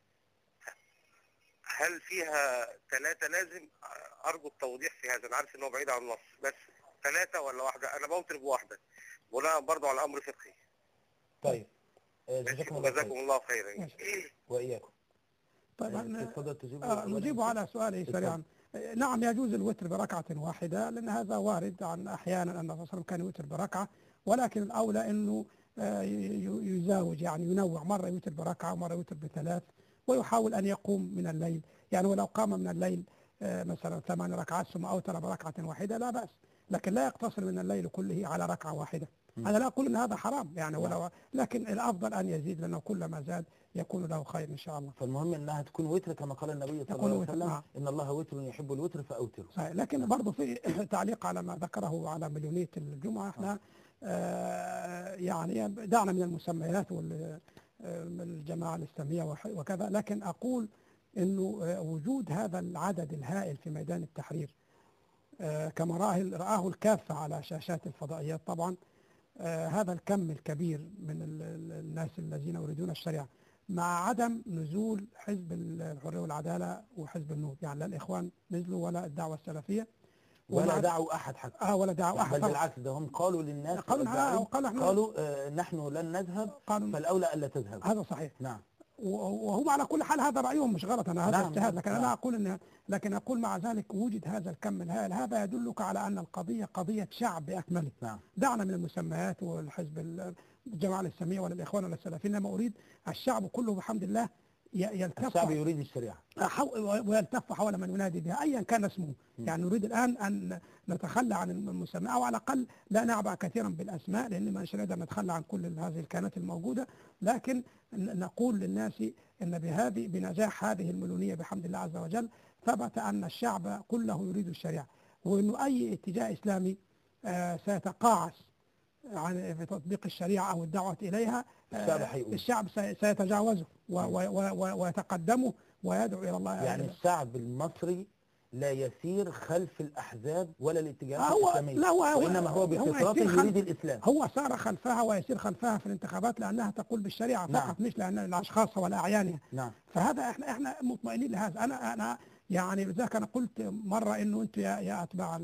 هل فيها 3 لازم؟ أرجو التوضيح في هذا. أنا عارف إنه بعيد عن النص، بس 3 ولا واحدة؟ أنا بوتر بواحدة بناء برضه على أمر فقهي.
طيب
جزاكم الله خيرا.
وإياكم.
طيب نجيب على سؤالي سريعا. نعم، يجوز الوتر بركعة واحدة، لأن هذا وارد عن أحيانا أن الرسول صلى الله عليه وسلم كان يوتر بركعة، ولكن الأولى أنه يزاوج، يعني ينوع، مرة يوتر بركعة ومرة يوتر ب3، ويحاول أن يقوم من الليل. يعني ولو قام من الليل مثلا 8 ركعات ثم أوتر بركعة واحدة لا بأس، لكن لا يقتصر من الليل كله على ركعة واحدة. أنا لا أقول أن هذا حرام يعني ولو، لكن الأفضل أن يزيد، لأنه كلما زاد يكون له خير إن شاء الله.
فالمهم انها تكون وتر كما قال النبي صلى الله
تكون
عليه
وتر،
وسلم
نعم.
ان الله وتر يحب الوتر فاوتروا.
صحيح. لكن برضه في تعليق على ما ذكره على مليونية الجمعة، احنا يعني دعنا من المسميات والجماعة الإسلامية وكذا، لكن أقول أنه وجود هذا العدد الهائل في ميدان التحرير كما رآه الكافة على شاشات الفضائيات طبعا، هذا الكم الكبير من الناس الذين يريدون الشريعة، مع عدم نزول حزب الحرية والعدالة وحزب النور، يعني لا الإخوان نزلوا ولا الدعوة السلفية
ولا دعوا احد حتى.
ولا دعوا احد.
بل بالعكس، ده هم قالوا للناس، قالوا نحن لن نذهب فالاولى الا تذهب.
هذا صحيح.
نعم.
وهم على كل حال هذا رأيهم مش غلط، أنا هذا
نعم.
اجتهاد، لكن
نعم.
أنا أقول لكن أقول مع ذلك وجد هذا الكم الهائل، هذا يدلك على أن القضية قضية شعب بأكمله.
نعم.
دعنا من المسميات والحزب الجماعة الإسلامية ولا الإخوان ولا السلفيين، إنما أريد الشعب كله بحمد الله يلتف،
الشعب يريد الشريعة
ويلتف حول من ينادي بها أيا كان اسمه. يعني نريد الآن أن نتخلى عن المسمى، أو على الأقل لا نعبأ كثيرا بالأسماء، لأن مش نقدر نتخلى عن كل هذه الكيانات الموجودة، لكن نقول للناس أن بنجاح هذه المليونية بحمد الله عز وجل ثبت أن الشعب كله يريد الشريعة، وأنه أي اتجاه إسلامي سيتقاعس في تطبيق الشريعة أو الدعوة إليها الشعب سيتجاوزه ويتقدمه ويدعو إلى الله.
يعني الشعب المصري لا يسير خلف الأحزاب ولا الاتجاهات الإسلامية، وإنما هو بفطرته يريد الإسلام.
هو سار خلفها ويسير خلفها في الانتخابات لأنها تقول بالشريعة فقط. نعم. مش لأن الأشخاص ولا أعيانها.
نعم.
فهذا احنا مطمئنين لهذا. أنا يعني لذلك أنا قلت مرة إنه أنتم يا أتباع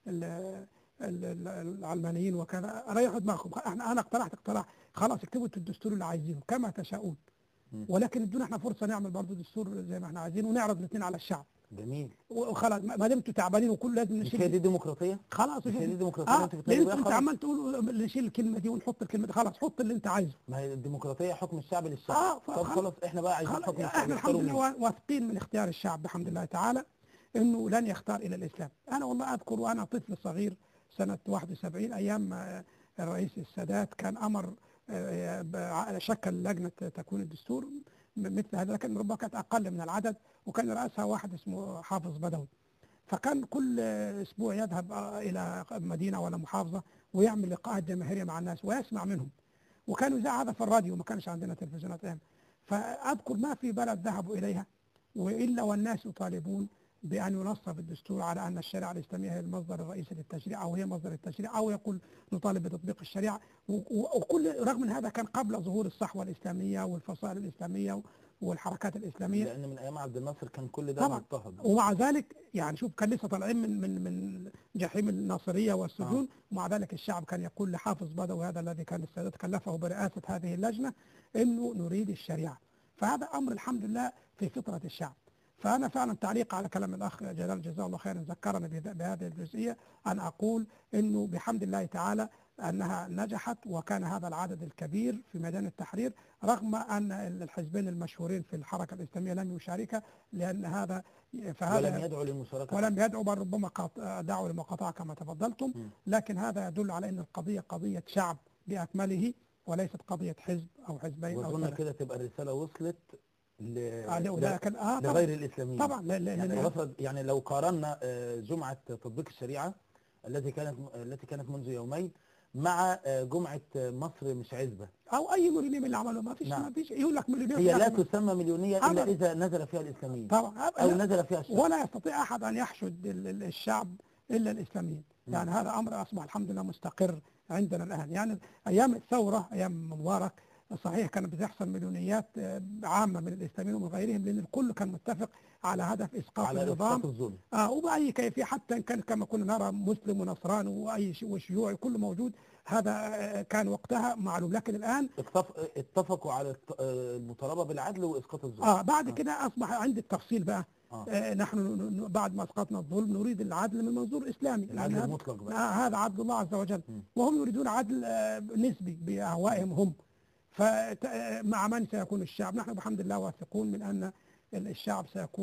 العلمانيين وكذا ريحوا دماغكم، أنا اقترحت اقتراح، خلاص اكتبوا انتوا الدستور اللي عايزينه كما تشاءون، ولكن ادونا احنا فرصه نعمل برضه دستور زي ما احنا عايزين ونعرض الاثنين على الشعب.
جميل.
وخلاص ما دمتوا تعبانين وكل لازم نشيل.
مش دي ديمقراطيه؟
خلاص
مش دي ديمقراطيه.
انت عمال تقول نشيل الكلمه دي ونحط الكلمه دي، خلاص حط اللي انت عايزه.
ما هي الديمقراطيه حكم الشعب للشعب. طب خلاص احنا بقى عايزين حكم الشعب.
احنا الحمد لله واثقين من اختيار الشعب بحمد الله تعالى انه لن يختار الى الاسلام. انا والله اذكر وانا طفل صغير سنة 71 أيام الرئيس السادات كان أمر شكل لجنة تكوين الدستور مثل هذا، لكن ربما كانت أقل من العدد، وكان رأسها واحد اسمه حافظ بدوي، فكان كل أسبوع يذهب إلى مدينة ولا محافظة ويعمل لقاءات جماهيرية مع الناس ويسمع منهم، وكانوا يذاع هذا في الراديو، ما كانش عندنا تلفزيونات أيام. فأذكر ما في بلد ذهبوا إليها وإلا والناس يطالبون بأن ينص في الدستور على أن الشريعة الإسلامية هي المصدر الرئيسي للتشريع، أو هي مصدر التشريع، أو يقول نطالب بتطبيق الشريعة. وكل رغم من هذا كان قبل ظهور الصحوة الإسلامية والفصائل الإسلامية والحركات الإسلامية،
لأن من أيام عبد الناصر كان كل ده مضطهد.
ومع ذلك يعني شوف كان لسه طالعين من جحيم الناصرية والسجون، ومع ذلك الشعب كان يقول لحافظ بدوي هذا الذي كان السادات كلفه برئاسة هذه اللجنة إنه نريد الشريعة. فهذا أمر الحمد لله في فطرة الشعب. فأنا فعلا تعليق على كلام الأخ جلال جزاه الله خيرا ذكرني بهذه الجزئية، أن أقول أنه بحمد الله تعالى أنها نجحت، وكان هذا العدد الكبير في ميدان التحرير رغم أن الحزبين المشهورين في الحركة الإسلامية لم يشاركا، لأن هذا
ولم يدعوا للمشاركة،
ولم يدعوا، بل ربما دعوا للمقاطعة كما تفضلتم. لكن هذا يدل على أن القضية قضية شعب بأكمله وليست قضية حزب أو حزبين أو
ثلاثة. كده تبقى الرسالة وصلت
لغير
الإسلاميين
طبعا.
يعني لو قارنا جمعة تطبيق الشريعة التي كانت منذ يومين مع جمعة مصر مش عزبة
أو أي مليونية من اللي عملوه، ما فيش يقول لك مليونية،
هي لا تسمى مليونية إلا إذا نزل فيها الإسلاميين
طبعا،
أو نزل فيها الشعب،
ولا يستطيع أحد أن يحشد الشعب إلا الإسلاميين. يعني هذا أمر أصبح الحمد لله مستقر عندنا الآن. يعني أيام الثورة أيام مبارك صحيح كانت بتحصل مليونيات عامة من الإسلاميين ومن غيرهم، لأن الكل كان متفق على هدف إسقاط النظام وبأي كيفية، حتى إن كان كما كنا نرى مسلم ونصراني وأي وشيوعي كله موجود، هذا كان وقتها معلوم. لكن الآن
اتفقوا على المطالبة بالعدل وإسقاط الظلم.
بعد كده أصبح عندي التفصيل بقى. نحن بعد ما اسقطنا الظلم نريد العدل من منظور اسلامي،
العدل المطلق بقى.
هذا عدل الله عز وجل، وهم يريدون عدل نسبي باهوائهم هم. فمع من سيكون الشعب؟ نحن بحمد الله واثقون من ان الشعب سيكون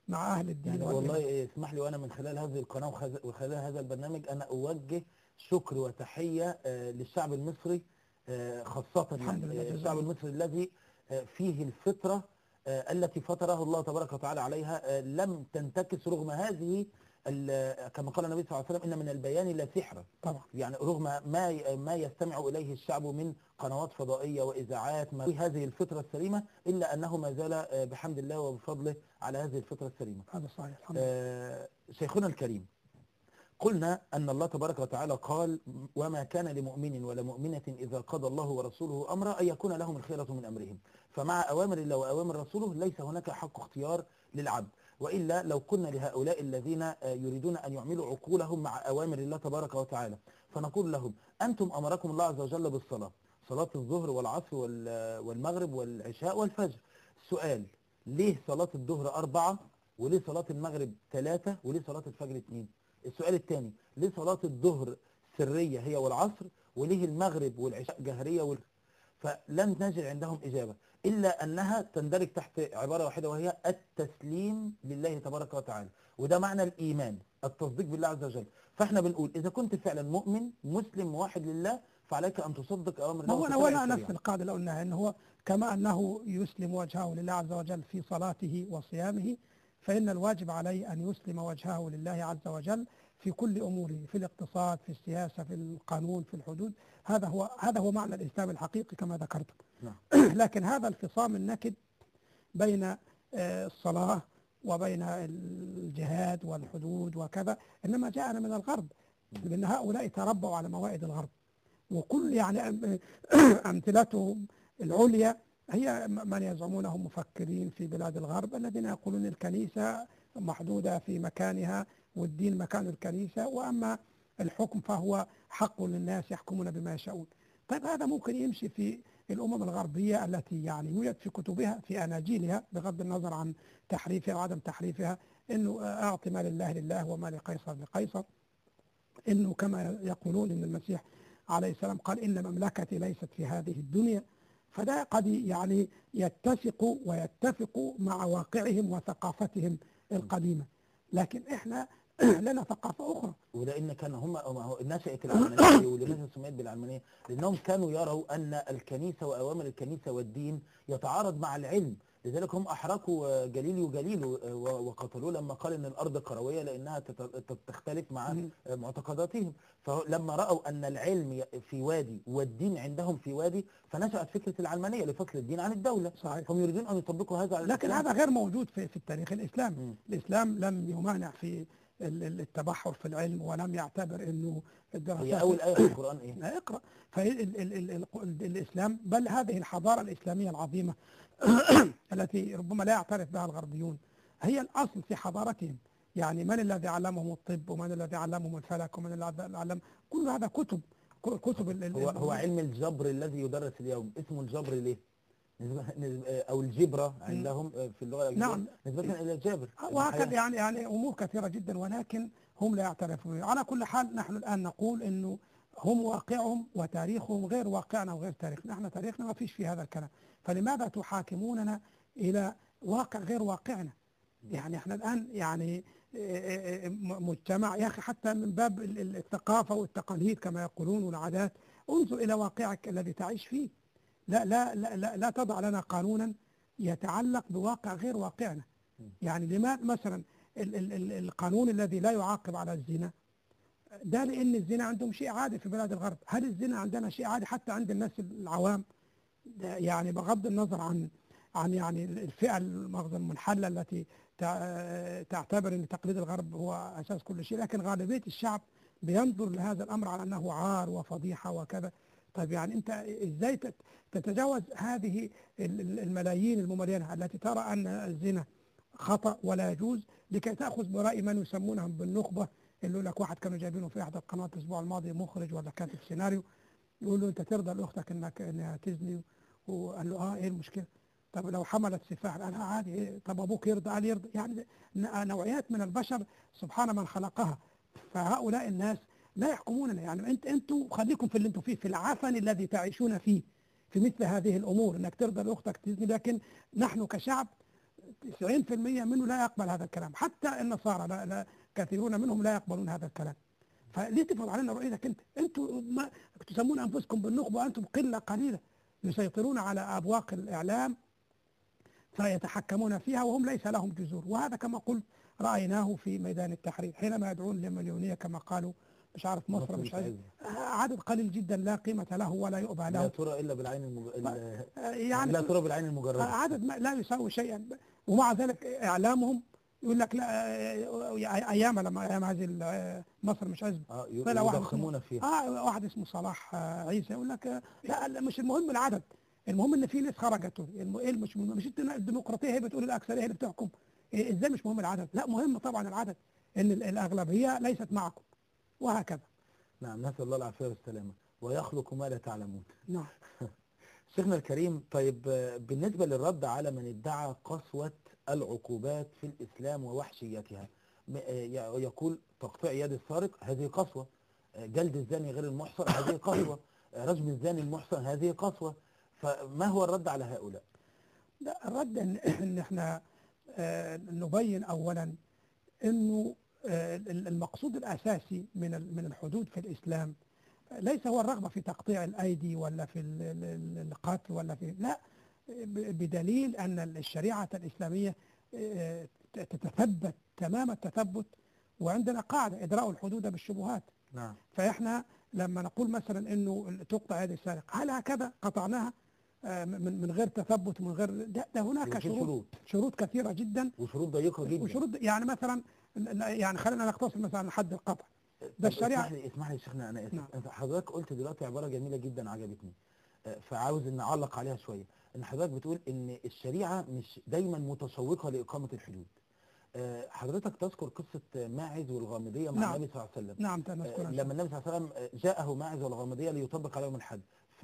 مع أهل الدين
يعني
والإيمان.
والله اسمح لي، وانا من خلال هذه القناه وخلال هذا البرنامج انا اوجه شكر وتحيه للشعب المصري، خاصه
الحمد لله،
يعني
جزاك
الشعب
الله.
المصري الذي فيه الفطره التي فطره الله تبارك وتعالى عليها، لم تنتكس رغم هذه كما قال النبي صلى الله عليه وسلم: ان من البيان لا سحرا.
طبعا.
يعني رغم ما يستمع اليه الشعب من قنوات فضائيه واذاعات، ما في هذه الفطره السليمه، الا انه ما زال بحمد الله وبفضله على هذه الفطره السليمه.
هذا صحيح، الحمد لله.
شيخنا الكريم، قلنا أن الله تبارك وتعالى قال: وما كان لمؤمن ولا مؤمنة إذا قضى الله ورسوله أمرا أن يكون لهم الخيرة من أمرهم. فمع أوامر الله وأوامر رسوله ليس هناك حق اختيار للعبد، وإلا لو قلنا لهؤلاء الذين يريدون أن يعملوا عقولهم مع أوامر الله تبارك وتعالى فنقول لهم: أنتم أمركم الله عز وجل بالصلاة، صلاة الظهر والعصر والمغرب والعشاء والفجر. السؤال: ليه صلاة الظهر 4 وليه صلاة المغرب 3 وليه صلاة الفجر 2؟ السؤال الثاني: ليه صلاة الظهر سرية هي والعصر وليه المغرب والعشاء جهرية فلن نجد عندهم إجابة إلا أنها تندرج تحت عبارة واحدة، وهي التسليم لله تبارك وتعالى، وده معنى الإيمان، التصديق بالله عز وجل. فاحنا بنقول إذا كنت فعلا مؤمن مسلم موحد لله فعليك أن تصدق أوامر الله
ما هو أنا نفس القاعدة اللي قلناها، أنه هو كما أنه يسلم وجهه لله عز وجل في صلاته وصيامه، فإن الواجب عليه أن يسلم وجهه لله عز وجل في كل أموره، في الاقتصاد، في السياسة، في القانون، في الحدود. هذا هو معنى الإسلام الحقيقي كما ذكرت.
نعم.
لكن هذا الفصام النكد بين الصلاة وبين الجهاد والحدود وكذا إنما جاءنا من الغرب، لأن هؤلاء تربوا على موائد الغرب، وكل يعني أمثلتهم العليا هي من يزعمونهم مفكرين في بلاد الغرب الذين يقولون الكنيسة محدودة في مكانها والدين مكان الكنيسة، وأما الحكم فهو حق للناس يحكمون بما يشاءون. طيب هذا ممكن يمشي في الأمم الغربية التي يعني يوجد في كتبها في أناجيلها بغض النظر عن تحريفها وعدم تحريفها، إنه أعطي ما لله لله وما لقيصر لقيصر، إنه كما يقولون إن المسيح عليه السلام قال: إن مملكتي ليست في هذه الدنيا. فده قد يعني يتفق مع واقعهم وثقافتهم القديمة، لكن إحنا لنا ثقافة أخرى.
ولأن كان هم نشأت العلمانية، ولماذا سميت بالعلمانية؟ لأنهم كانوا يروا أن الكنيسة وأوامر الكنيسة والدين يتعارض مع العلم، لذلك هم أحرقوا جاليليو وقتلوه لما قال أن الأرض كروية لأنها تختلف مع معتقداتهم. فلما رأوا أن العلم في وادي والدين عندهم في وادي فنشأت فكرة العلمانية لفصل الدين عن الدولة.
صحيح.
هم يريدون أن يطبقوا هذا على
لكن
الإسلام.
هذا غير موجود في التاريخ الإسلامي. الإسلام لم يمانع في التبحر في العلم، ولم يعتبر انه الدراسات.
هي اول ايه في القران ايه؟
اقرا. فالاسلام بل هذه الحضاره الاسلاميه العظيمه التي ربما لا يعترف بها الغربيون هي الاصل في حضارتهم. يعني من الذي علمهم الطب ومن الذي علمهم الفلك ومن الذي علم كل هذا كتب
هو علم الجبر الذي يدرس اليوم اسمه الجبر ليه؟ او الجبرة عندهم في اللغة
نعم
نسبة الى الجبر.
وهكذا يعني امور كثيرة جدا، ولكن هم لا يعترفون. على كل حال نحن الان نقول انه هم واقعهم وتاريخهم غير واقعنا وغير تاريخنا. احنا تاريخنا ما فيش في هذا الكلام، فلماذا تحاكموننا الى واقع غير واقعنا؟ يعني احنا الان يعني مجتمع يا اخي حتى من باب الثقافة والتقاليد كما يقولون والعادات، انظر الى واقعك الذي تعيش فيه. لا تضع لنا قانونا يتعلق بواقع غير واقعنا. يعني لماذا مثلا القانون الذي لا يعاقب على الزنا ده لأن الزنا عندهم شيء عادي في بلاد الغرب. هل الزنا عندنا شيء عادي حتى عند الناس العوام؟ يعني بغض النظر عن يعني الفئة المنحلة التي تعتبر أن تقليد الغرب هو أساس كل شيء، لكن غالبية الشعب بينظر لهذا الأمر على أنه عار وفضيحة وكذا. طيب يعني أنت إزاي تتجاوز هذه الملايين المملينة التي ترى أن الزنا خطأ ولا يجوز لكي تأخذ برأي من يسمونهم بالنخبة؟ اللي لك واحد كانوا جايبينه في إحدى القنوات الأسبوع الماضي، مخرج ولا كاتب سيناريو، يقول له أنت ترضى لأختك إنها تزني؟ وقال له إيه المشكلة؟ طب لو حملت سفاح قال عادي. طب أبوك يرضى؟ قال يرضى. يعني نوعيات من البشر سبحان من خلقها. فهؤلاء الناس لا يحكموننا. يعني انتوا خليكم في اللي انتوا فيه، في العفن الذي تعيشون فيه في مثل هذه الامور، انك ترضى لاختك تزني. لكن نحن كشعب 90% منه لا يقبل هذا الكلام، حتى النصارى كثيرون منهم لا يقبلون هذا الكلام. فليه تفرض علينا رؤيتك انت؟ انتم ما تسمون انفسكم بالنخبه وانتم قله قليله يسيطرون على ابواق الاعلام فيتحكمون فيها وهم ليس لهم جذور، وهذا كما قلت رايناه في ميدان التحرير حينما يدعون للمليونيه كما قالوا مش عارف مصر مش عارف عدد قليل جدا لا قيمه له ولا يؤبى له.
لا ترى الا بالعين
يعني
لا ترى بالعين المجرده.
عدد لا يساوي شيئا، ومع ذلك اعلامهم يقول لك لا ايام هذه مصر مش عزب طلع واحد اسمه واحد اسمه صلاح عيسى يقول لك لا مش المهم العدد، المهم ان في ناس خرجت. مش الديمقراطيه هي بتقول الاكثريه هي اللي بتحكم، ازاي مش مهم العدد؟ لا مهم طبعا العدد، ان الاغلبيه ليست معكم وهكذا.
نعم، نسال الله العافيه والسلامه. ويخلق ما لا تعلمون.
نعم.
شيخنا الكريم، طيب بالنسبه للرد على من ادعى قسوه العقوبات في الاسلام ووحشيتها، يقول تقطيع يد السارق هذه قسوه، جلد الزاني غير المحصن هذه قسوه، رجم الزاني المحصن هذه قسوه، فما هو الرد على هؤلاء؟
لا، الرد ان احنا نبين اولا انه المقصود الاساسي من الحدود في الاسلام ليس هو الرغبه في تقطيع الايدي ولا في القتل ولا في لا، بدليل ان الشريعه الاسلاميه تتثبت تمام التثبت، وعندنا قاعده ادراء الحدود بالشبهات.
نعم.
فاحنا لما نقول مثلا انه تقطع يد السارق، هل هكذا قطعناها من غير تثبت ومن غير ده هناك شروط كثيره جدا
وشروط ضيقه جدا،
وشروط يعني مثلا يعني خلينا نقتصر مثلا على حد القطع ده الشريعه.
اسمح لي شيخنا انا اسف.
نعم.
انت حضرتك قلت دلوقتي عباره جميله جدا عجبتني، فعاوز ان اعلق عليها شويه. ان حضرتك بتقول ان الشريعه مش دايما متشوقه لاقامه الحدود. حضرتك تذكر قصه ماعز والغامديه مع النبي صلى الله عليه وسلم.
نعم تذكرها.
لما النبي صلى الله عليه وسلم جاءه ماعز والغامديه ليطبق عليهم الحد،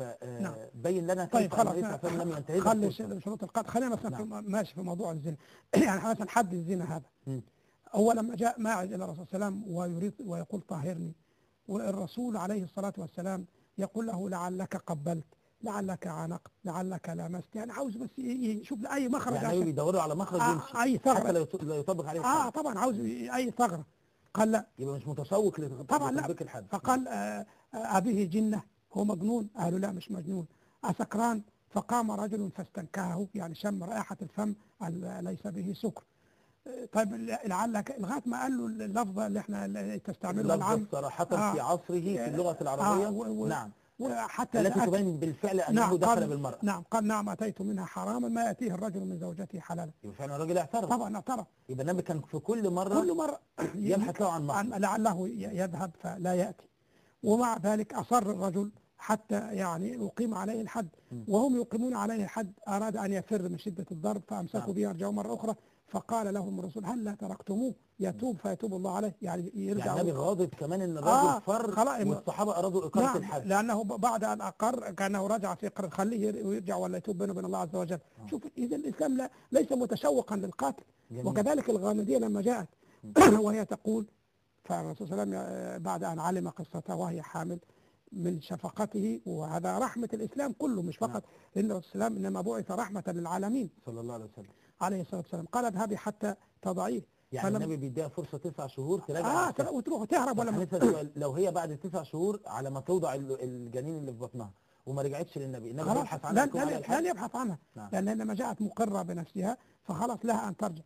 فبين لنا
طيب
كيف النبي صلى الله عليه وسلم لم ينتهز
خلي شروط القتل. خلينا مثلا ماشي في موضوع الزنا. يعني مثلا حد الزنا هذا هو لما جاء ماعز الى الرسول صلى الله عليه وسلم ويريد ويقول طهرني، والرسول عليه الصلاه والسلام يقول له لعلك قبلت، لعلك عانقت، لعلك لامست، يعني عاوز بس يشوف اي مخرج،
يعني بيدوروا على مخرج يمشي
اي ثغره
حتى لا يطبق عليه الحد.
طبعا عاوز اي ثغره. قال لا،
يبقى مش متشوق
طبعا
لتطبيق الحد.
فقال أبيه جنة، هو مجنون؟ قالوا لا مش مجنون. أسكران؟ فقام رجل فاستنكهه، يعني شم رائحة الفم ليس به سكر. طيب لعلك، لغايه ما قال له اللفظه اللي احنا تستعملها العام
صراحه في عصره في اللغه العربيه.
نعم. وحتى
التي تبين بالفعل انه دخل بالمراه.
نعم. قال نعم اتيت منها حراما ما ياتيه الرجل من زوجته حلالا.
يبقى فعلا الراجل اعترف.
طبعا اعترف.
يبقى النبي كان في كل مره يبحث له عن مخرج
لعله يذهب فلا ياتي، ومع ذلك اصر الرجل حتى يعني يقيم عليه الحد. وهم يقيمون عليه الحد أراد أن يفر من شدة الضرب فأمسكوا به يرجعوا مرة أخرى، فقال لهم الرسول هل لا تركتموه يتوب فيتوب الله عليه، يعني يرجع.
يعني النبي غاضب كمان ان الرجل فر والصحابة أرادوا إقامة الحد.
لأنه بعد أن أقر كأنه رجع في قرر خليه ويرجع ولا يتوب بينه وبين الله عز وجل. شوف إذا الإسلام ليس متشوقا للقاتل. وكذلك الغامدية لما جاءت وهي تقول، فالرسول صلى الله عليه وسلم بعد أن علم قصتها وهي حامل من شفقته، وهذا رحمة الإسلام كله مش فقط لأن الرسول صلى الله عليه وسلم إنما بعث رحمة للعالمين
صلى الله عليه وسلم
عليه الصلاة والسلام. قال اذهبي حتى تضعيه.
يعني النبي بيديها فرصة 9 شهور تراجع
وتروح وتهرب. ولا
لو هي بعد 9 شهور على ما توضع الجنين اللي في بطنها وما رجعتش للنبي، النبي يبحث عنها؟
لن يبحث عنها. لأن لما جاءت مقرة بنفسها فخلاص لها أن ترجع.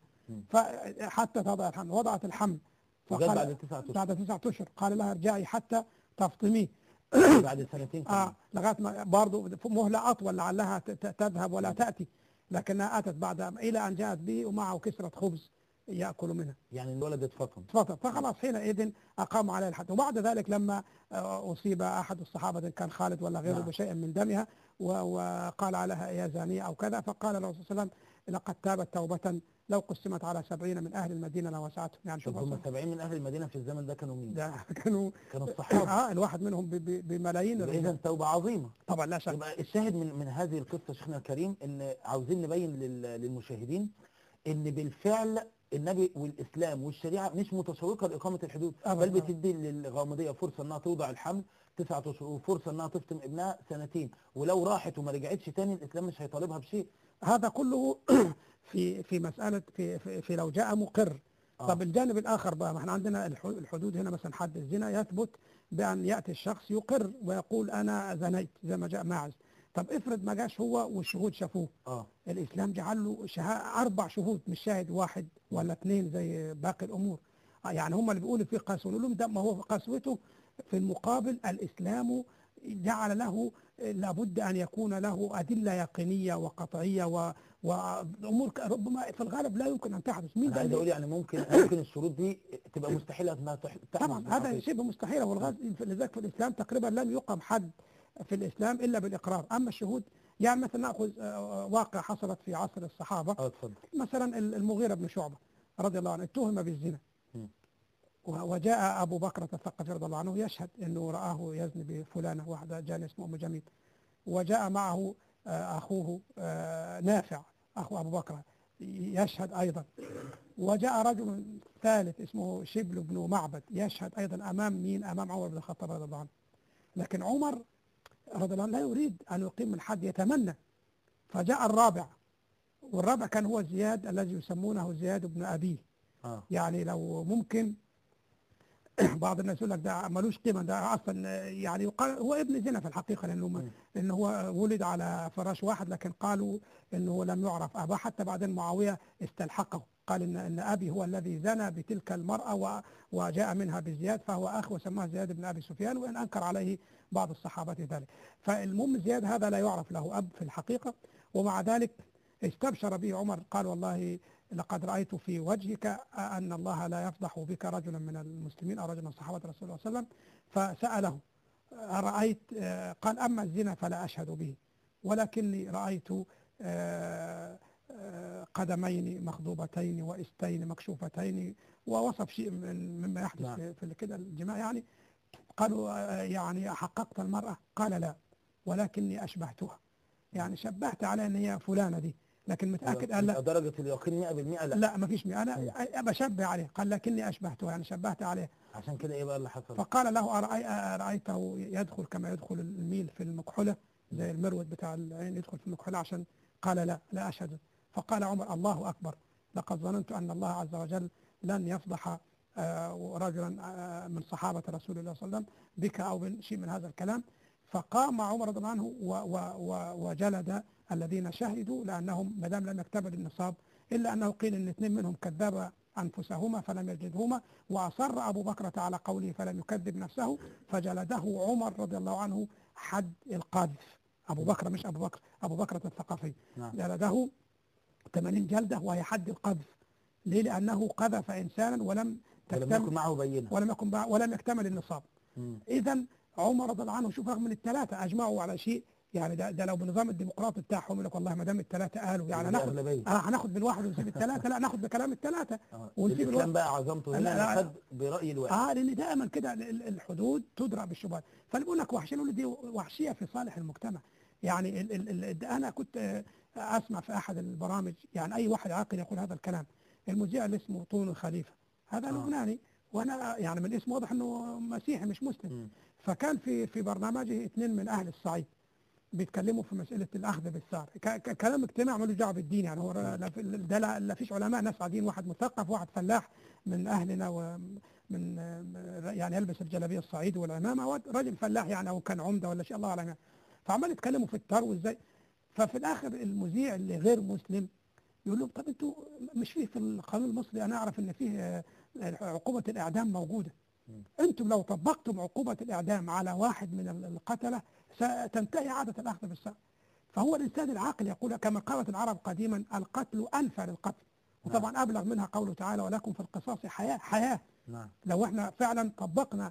فحتى تضع الحمل، وضعت الحمل
فقال بعد
9 أشهر قال لها ارجعي حتى تفطميه.
بعد سنتين
لغايه ما برضه مهله اطول لعلها تذهب ولا تاتي، لكنها اتت بعد الى ان جاءت به ومعه كسره خبز ياكل منها.
يعني الولد اتفطم.
فخلاص حينئذ اقام عليه الحد. وبعد ذلك لما اصيب احد الصحابه كان خالد ولا غيره بشيء من دمها وقال عليها يا زانيه او كذا، فقال الرسول صلى الله عليه وسلم لقد تابت توبه لو قسمت على 70 من اهل المدينه لوسعتهم. يعني
شوف هم 70 من اهل المدينه في الزمن ده كانوا مين؟
كانوا
الصحابه.
الواحد منهم بملايين.
اذا توبه عظيمه
طبعا لا شك.
يبقى الشاهد من هذه القصه شيخنا الكريم ان عاوزين نبين للمشاهدين ان بالفعل النبي والاسلام والشريعه مش متشوقه لاقامه الحدود، بل بتدي للغامضيه فرصه انها توضع الحمل 9 اشهر وفرصه انها تفطم ابنها 2 سنين، ولو راحت وما رجعتش تاني الاسلام مش هيطالبها بشيء.
هذا كله في مساله في لو جاء مقر. طب الجانب الاخر بقى، ما احنا عندنا الحدود هنا مثلا حد الزنا يثبت بان ياتي الشخص يقر ويقول انا زنيت زي ما جاء ماعز. طب افرض ما جاش هو والشهود شافوه. الاسلام جعل له 4 شهود، مش شاهد واحد ولا 2 زي باقي الامور. يعني هم اللي بيقولوا في قسوه، نقول لهم ده ما هو قسوته في المقابل الاسلام جعل له لابد ان يكون له ادله يقينيه وقطعيه وامور ربما في الغالب لا يمكن ان تحدث. مين
انا
ده
عايز
اللي-
اقول يعني ممكن الشروط دي تبقى مستحيله انها تحدث
طبعا
في
هذا
الحقيقة.
شبه مستحيل. لذلك في الاسلام تقريبا لم يقم حد في الاسلام الا بالاقرار. اما الشهود يعني مثلا ناخذ واقع حصلت في عصر الصحابه.
اتفضل.
مثلا المغيرة بن شعبة رضي الله عنه اتهم بالزنا، وجاء أبو بكر الثقفي رضي الله عنه يشهد أنه رآه يزني بفلانة واحدة جارية اسمه أم جميل، وجاء معه أخوه نافع أخو أبو بكر يشهد أيضا، وجاء رجل ثالث اسمه شبل بن معبد يشهد أيضا أمام مين؟ أمام عمر بن الخطاب رضي الله عنه. لكن عمر رضي الله عنه لا يريد أن يقيم الحد، يتمنى، فجاء الرابع، والرابع كان هو زياد الذي يسمونه زياد بن أبيه. يعني لو ممكن بعض الناس يقول لك ده ملوش قيمه، ده اصلا يعني يقال هو ابن زنا في الحقيقه، لانه هو ولد على فراش واحد، لكن قالوا انه لم يعرف اباه. حتى بعدين معاويه استلحقه، قال ان ابي هو الذي زنى بتلك المراه وجاء منها بزياد، فهو اخ، وسماه زياد بن ابي سفيان، وان انكر عليه بعض الصحابه ذلك. فالمهم زياد هذا لا يعرف له اب في الحقيقه، ومع ذلك استبشر به عمر، قال والله لقد رأيت في وجهك أن الله لا يفضح بك رجلا من المسلمين أو رجلا من صحابة رسول الله صلى الله عليه وسلم. فسأله أرأيت؟ قال أما الزنا فلا أشهد به، ولكني رأيت قدمين مخضوبتين وإستين مكشوفتين، ووصف شيء مما يحدث في كده الجماع يعني. قالوا يعني حققت المرأة؟ قال لا، ولكني أشبهتها، يعني شبهت على أن هي فلانة دي، لكن متأكد أن لا.
درجة اليقين 100%؟ لا
ما فيش 100، أنا بشبه عليه. قال لكني أشبهته، يعني شبهت عليه.
عشان كده إيه بقى اللي حصل؟
فقال له أرأيته يدخل كما يدخل الميل في المكحلة، زي المرود بتاع العين يدخل في المكحلة عشان. قال لا أشهد. فقال عمر الله أكبر، لقد ظننت أن الله عز وجل لن يفضح رجلا من صحابة رسول الله صلى الله عليه وسلم بك أو شيء من هذا الكلام. فقام عمر رضي الله عنه وجلد الذين شهدوا، لأنهم ما دام لم يكتمل النصاب، إلا أنه قيل أن 2 منهم كذبا أنفسهما فلم يجلدهما، وأصر أبو بكر على قوله فلم يكذب نفسه، فجلده عمر رضي الله عنه حد القاذف. أبو بكر، مش أبو بكر، أبو بكر الثقفي. جلده 80 جلدة وهي حد القذف. ليه؟ لأنه قذف إنسانا ولم
يكن معه بينة،
ولم يكتمل النصاب. إذا عمر رضي الله عنه، شوف، رغم من ال3 أجمعوا على شيء، يعني ده لو بنظام الديمقراطي بتاعهم يقول لك والله ما دام ال3 قالوا يعني هناخد بالواحد ونسيب ال3، لا ناخد بكلام ال3 ونسيب
الإسلام بقى عظمته هنا خد برأي الواحد.
لأن دائما كده الحدود تدرأ بالشبهات. فاللي بيقول لك وحشية، نقول دي وحشية في صالح المجتمع. يعني أنا كنت أسمع في أحد البرامج، يعني أي واحد عاقل يقول هذا الكلام، المذيع اللي اسمه طون الخليفة، هذا لبناني، وأنا يعني من اسمه واضح أنه مسيحي مش مسلم. فكان في برنامجه 2 من أهل الصعيد بيتكلموا في مسألة الأخذ بالثار، كلام اجتماع ملوش دعوة بالدين. يعني هو ده لا فيش علماء ناس عاديين، واحد مثقف واحد فلاح من أهلنا، ومن يعني يلبس الجلابية الصعيد والعمامة، رجل فلاح يعني أو كان عمدة ولا شيء الله أعلم يعني. فعمال يتكلموا في الثار وإزاي. ففي الآخر المذيع اللي غير مسلم يقول لهم طب أنتوا مش فيه في القانون المصري، أنا أعرف إن فيه عقوبة الإعدام موجودة، أنتم لو طبقتم عقوبة الإعدام على واحد من القتلة ستنتهي عادة الأخذ بالثار. فهو الإنسان العاقل يقول كما قالت العرب قديما القتل أنفى للقتل، وطبعا أبلغ منها قوله تعالى ولكم في القصاص حياة. لو احنا فعلا طبقنا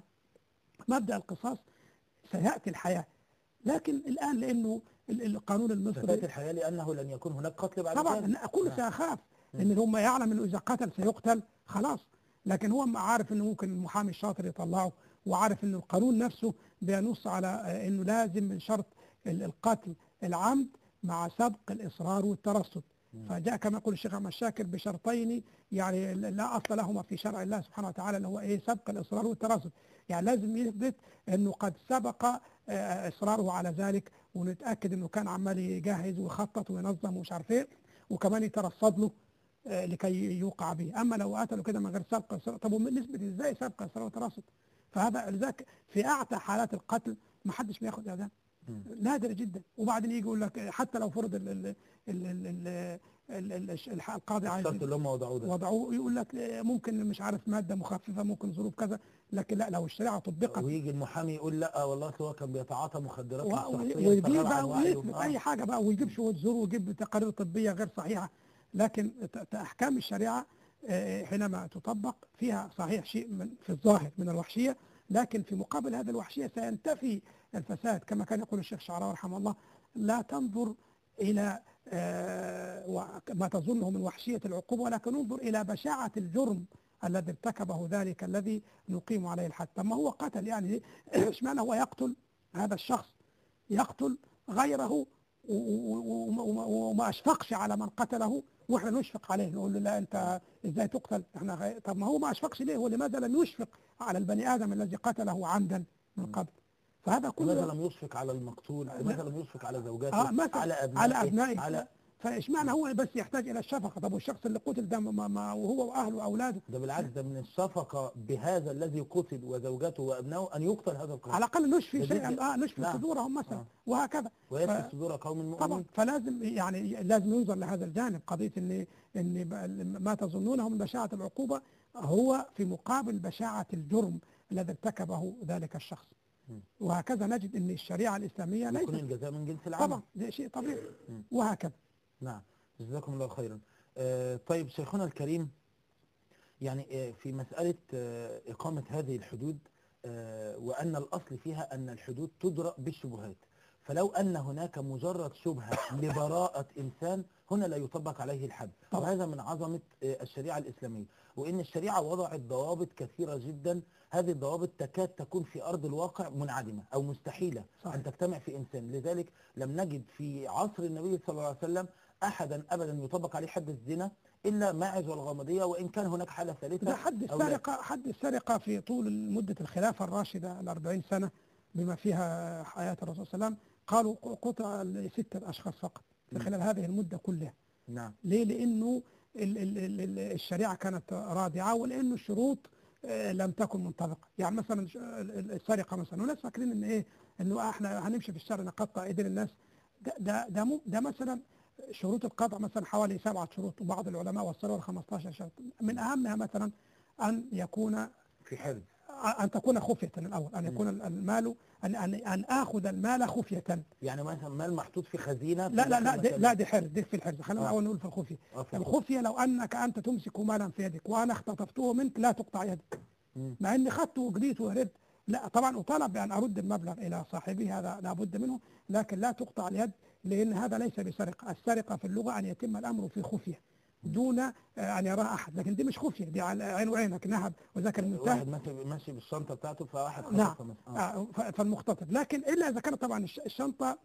مبدأ القصاص سيأتي الحياة. لكن الآن لأنه القانون المصري
سيأتي الحياة لأنه لن يكون هناك قتل بعد
طبعا
ذلك.
كل سيخاف، لأن هم يعلم أنه إذا قتل سيقتل خلاص. لكن هو عارف أنه ممكن المحامي الشاطر يطلعه، وعارف أنه القانون نفسه بينص على أنه لازم من شرط القتل العمد مع سبق الإصرار والترصد. فجاء كما يقول الشيخ أحمد شاكر بشرطين يعني لا أصل لهما في شرع الله سبحانه وتعالى، اللي هو إيه؟ سبق الإصرار والترصد. يعني لازم يثبت أنه قد سبق إصراره على ذلك، ونتأكد أنه كان عمال يجهز ويخطط وينظم ومش عارف إيه، وكمان يترصد له لكي يوقع به. اما لو قتلوا كده من غير سبق وإصرار، طب نسبه ازاي سبق وإصرار وترصد؟ فهذا لذلك في اعتى حالات القتل ما حدش بياخد اعدام، نادر جدا. وبعدين يجي يقول لك حتى لو فرض القاضي عايز
الشرط اللي هم وضعوه ده
وضعوه، يقول لك ممكن مش عارف ماده مخففه، ممكن ظروف كذا، لكن لا، لو الشريعه طبقت
ويجي المحامي يقول لا والله هو كان بيتعاطى مخدرات للشخصية
ويجيب
فغاب
بقى
عن وعيه.
ويثبت اي حاجه بقى، ويجيب شهود زور ويجيب تقارير طبيه غير صحيحه. لكن احكام الشريعه حينما تطبق فيها صحيح شيء في الظاهر من الوحشيه، لكن في مقابل هذه الوحشيه سينتفي الفساد. كما كان يقول الشيخ الشعراوي رحمه الله: لا تنظر الى ما تظنه من وحشيه العقوبه، ولكن انظر الى بشاعه الجرم الذي ارتكبه ذلك الذي نقيم عليه الحد. طب ما هو قتل، يعني اشمعنى هو يقتل هذا الشخص، يقتل غيره وما اشفقش على من قتله، واحنا نشفق عليه نقول له لا انت ازاي تقتل؟ احنا طب ما هو ما اشفقش ليه؟ ولماذا لم يشفق على البني ادم الذي قتله عمدا من قبل؟ فهذا كله
لماذا لم يشفق على المقتول؟ لماذا لم يشفق على زوجاته؟
مثلا
على أبنائه؟
على فاشمعنى هو بس يحتاج الى الشفقه؟ طب والشخص اللي قتل ده وهو واهله واولاده؟
ده بالعكس، ده من الشفقة بهذا الذي قتل وزوجته وابنائه ان يقتل هذا القاتل.
على الاقل نشفي
ده
شيئا، نشفي
نعم.
صدورهم مثلا وهكذا.
ويشفي صدور قوم مؤمنين.
طبعا فلازم يعني لازم ينظر لهذا الجانب، قضيه ان ما تظنونه من بشاعه العقوبه هو في مقابل بشاعه الجرم الذي ارتكبه ذلك الشخص. وهكذا نجد ان الشريعه الاسلاميه
يكون
ليست
الجزاء من جنس العمل.
طبعا، ده شيء طبيعي وهكذا.
نعم، جزاكم الله خيرا. طيب شيخنا الكريم، يعني في مسألة إقامة هذه الحدود، وأن الأصل فيها أن الحدود تدرأ بالشبهات، فلو أن هناك مجرد شبهة لبراءة إنسان هنا لا يطبق عليه الحد. وهذا من عظمة الشريعة الإسلامية، وإن الشريعة وضعت ضوابط كثيرة جدا. هذه الضوابط تكاد تكون في أرض الواقع منعدمة أو مستحيلة أن تجتمع في إنسان. لذلك لم نجد في عصر النبي صلى الله عليه وسلم أحدا أبدا يطبق عليه حد الزنا إلا ماعز والغامضية، وإن كان هناك حالة ثالثة.
ده حد السرقة في طول مدة الخلافة الراشدة 40 سنة بما فيها حياة الرسول صلى الله عليه وسلم، قالوا قطع ل6 أشخاص فقط في خلال هذه المدة كلها.
نعم.
ليه؟ لأنه الشريعة كانت رادعة، ولأنه الشروط لم تكن منطبقة. يعني مثلا السرقة مثلا، والناس فاكرين إن إيه، إنه إحنا هنمشي في الشارع نقطع أيدين الناس. ده مثلا شروط القطع مثلا حوالي 7 شروط، وبعض العلماء وصلوا ل 15 شرط. من أهمها مثلا أن يكون
في حرز،
أن تكون خفية الأول، أن يكون المال أن آخذ المال خفية.
يعني مثلا مال محطوط في خزينة.
لا دي حرز، دي في الحرز. خلينا الأول نقول في الخفية. الخفية لو أنك أنت تمسك مالا في يدك وأنا اختطفته منك لا تقطع يدك، مع إني خدته وجريت وهربت، لا طبعا أطالب بأن أرد المبلغ إلى صاحبه، هذا لابد منه، لكن لا تقطع اليد، لأن هذا ليس بسرقة. السرقة في اللغة أن يتم الأمر في خفية دون أن يراه أحد، لكن دي مش خفية، دي على عين وعينك نهب وذاك المنتهى.
واحد ماشي بالشنطة بتاعته فواحد
نعم.
مثلا.
فالمختطف، لكن إلا إذا كانت طبعا الشنطة